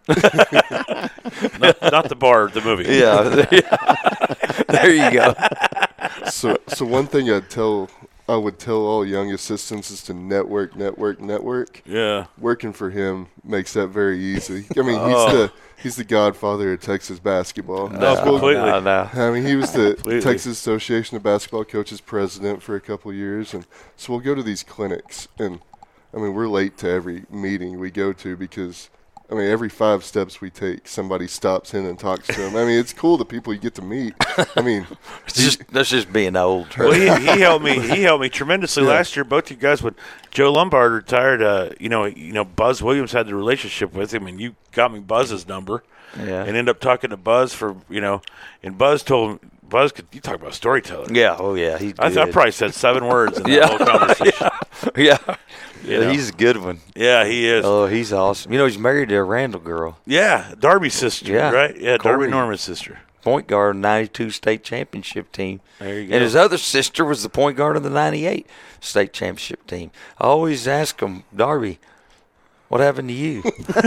not, not the bar, the movie. Yeah, there you go. So, so one thing I'd tell I would tell all young assistants is to network, network, network. Yeah. Working for him makes that very easy. I mean, Oh. he's the he's the godfather of Texas basketball. No, Well, completely. No, no. I mean, he was the Completely. Texas Association of Basketball Coaches president for a couple of years, and so we'll go to these clinics, and I mean, we're late to every meeting we go to because, I mean, every five steps we take, somebody stops in and talks to him. I mean, it's cool the people you get to meet. I mean, It's just, that's just being old. Well, he, he helped me. He helped me tremendously Yeah. last year. Both you guys, when Joe Lombard retired, uh, you know, you know, Buzz Williams had the relationship with him, and you got me Buzz's number, Yeah. and ended up talking to Buzz for, you know, and Buzz told him, Buzz could you talk about storytelling? Yeah. Oh, yeah. He's I, good. I probably said seven words in that Yeah. whole conversation. yeah. You Yeah, know. he's a good one. Yeah, he is. Oh, he's awesome. You know, he's married to a Randall girl, Yeah, Darby's sister, Yeah. right? Yeah, Corey. Darby Norman's sister. point guard of the ninety-two state championship team. There you go. And his other sister was the point guard of the ninety-eight state championship team. I always ask him, Darby, what happened to you?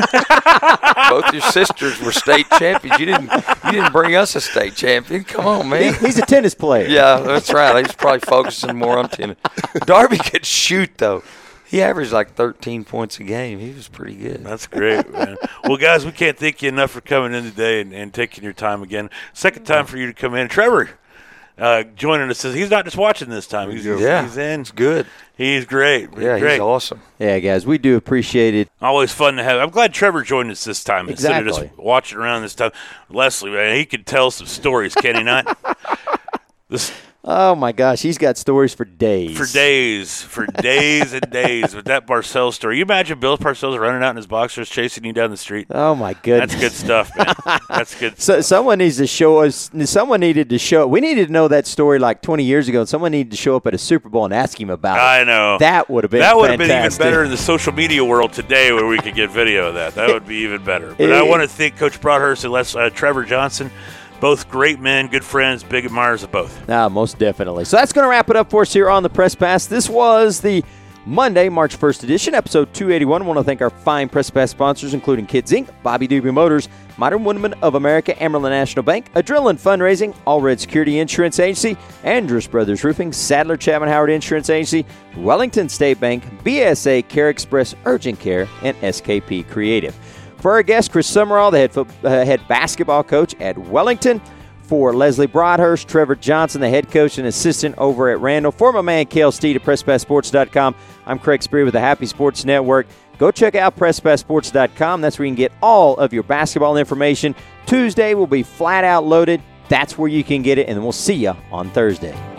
Both your sisters were state champions. You didn't you didn't bring us a state champion. Come on, He, man. he's a tennis player. Yeah, that's right. He's probably focusing more on tennis. Darby could shoot, though. He averaged like thirteen points a game. He was pretty good. That's great, man. Well, guys, we can't thank you enough for coming in today and, and taking your time again. Second time for you to come in. Trevor uh, joining us. He's not just watching this time. He's, Yeah, he's in. It's good. He's great. Yeah, great. he's awesome. Yeah, guys, we do appreciate it. Always fun to have. I'm glad Trevor joined us this time instead of Exactly. just watching around this time. Leslie, man, he could tell some stories, can he not? This Oh, my gosh, he's got stories for days. for days, for days and days with that Parcells story. You imagine Bill Parcells running out in his boxers, chasing you down the street. Oh, my goodness. That's good stuff, man. That's good. So someone needs to show us. Someone needed to show. We needed to know that story like twenty years ago. And someone needed to show up at a Super Bowl and ask him about it. I know. That would have been. That would have been even fantastic. better in the social media world today, where we could get video of that. That would be even better. But It- I want to thank Coach Broadhurst and Les, uh, Trevor Johnson, both great men, good friends, big admirers of both. Ah, most definitely. So that's going to wrap it up for us here on the Press Pass. This was the Monday, March first edition, episode two eighty-one. I want to thank our fine Press Pass sponsors, including Kids Incorporated, Bobby Doobie Motors, Modern Woodman of America, Amarillo National Bank, Adrenaline Fundraising, All Red Security Insurance Agency, Andrus Brothers Roofing, Sadler Chapman Howard Insurance Agency, Wellington State Bank, B S A Care Express Urgent Care, and S K P Creative. For our guest, Chris Summerall, the head, fo- uh, head basketball coach at Wellington. For Leslie Broadhurst, Trevor Johnson, the head coach and assistant over at Randall. For my man, Cale Steed at press pass sports dot com. I'm Craig Spree with the Happy Sports Network. Go check out press pass sports dot com. That's where you can get all of your basketball information. Tuesday will be flat out loaded. That's where you can get it, and we'll see you on Thursday.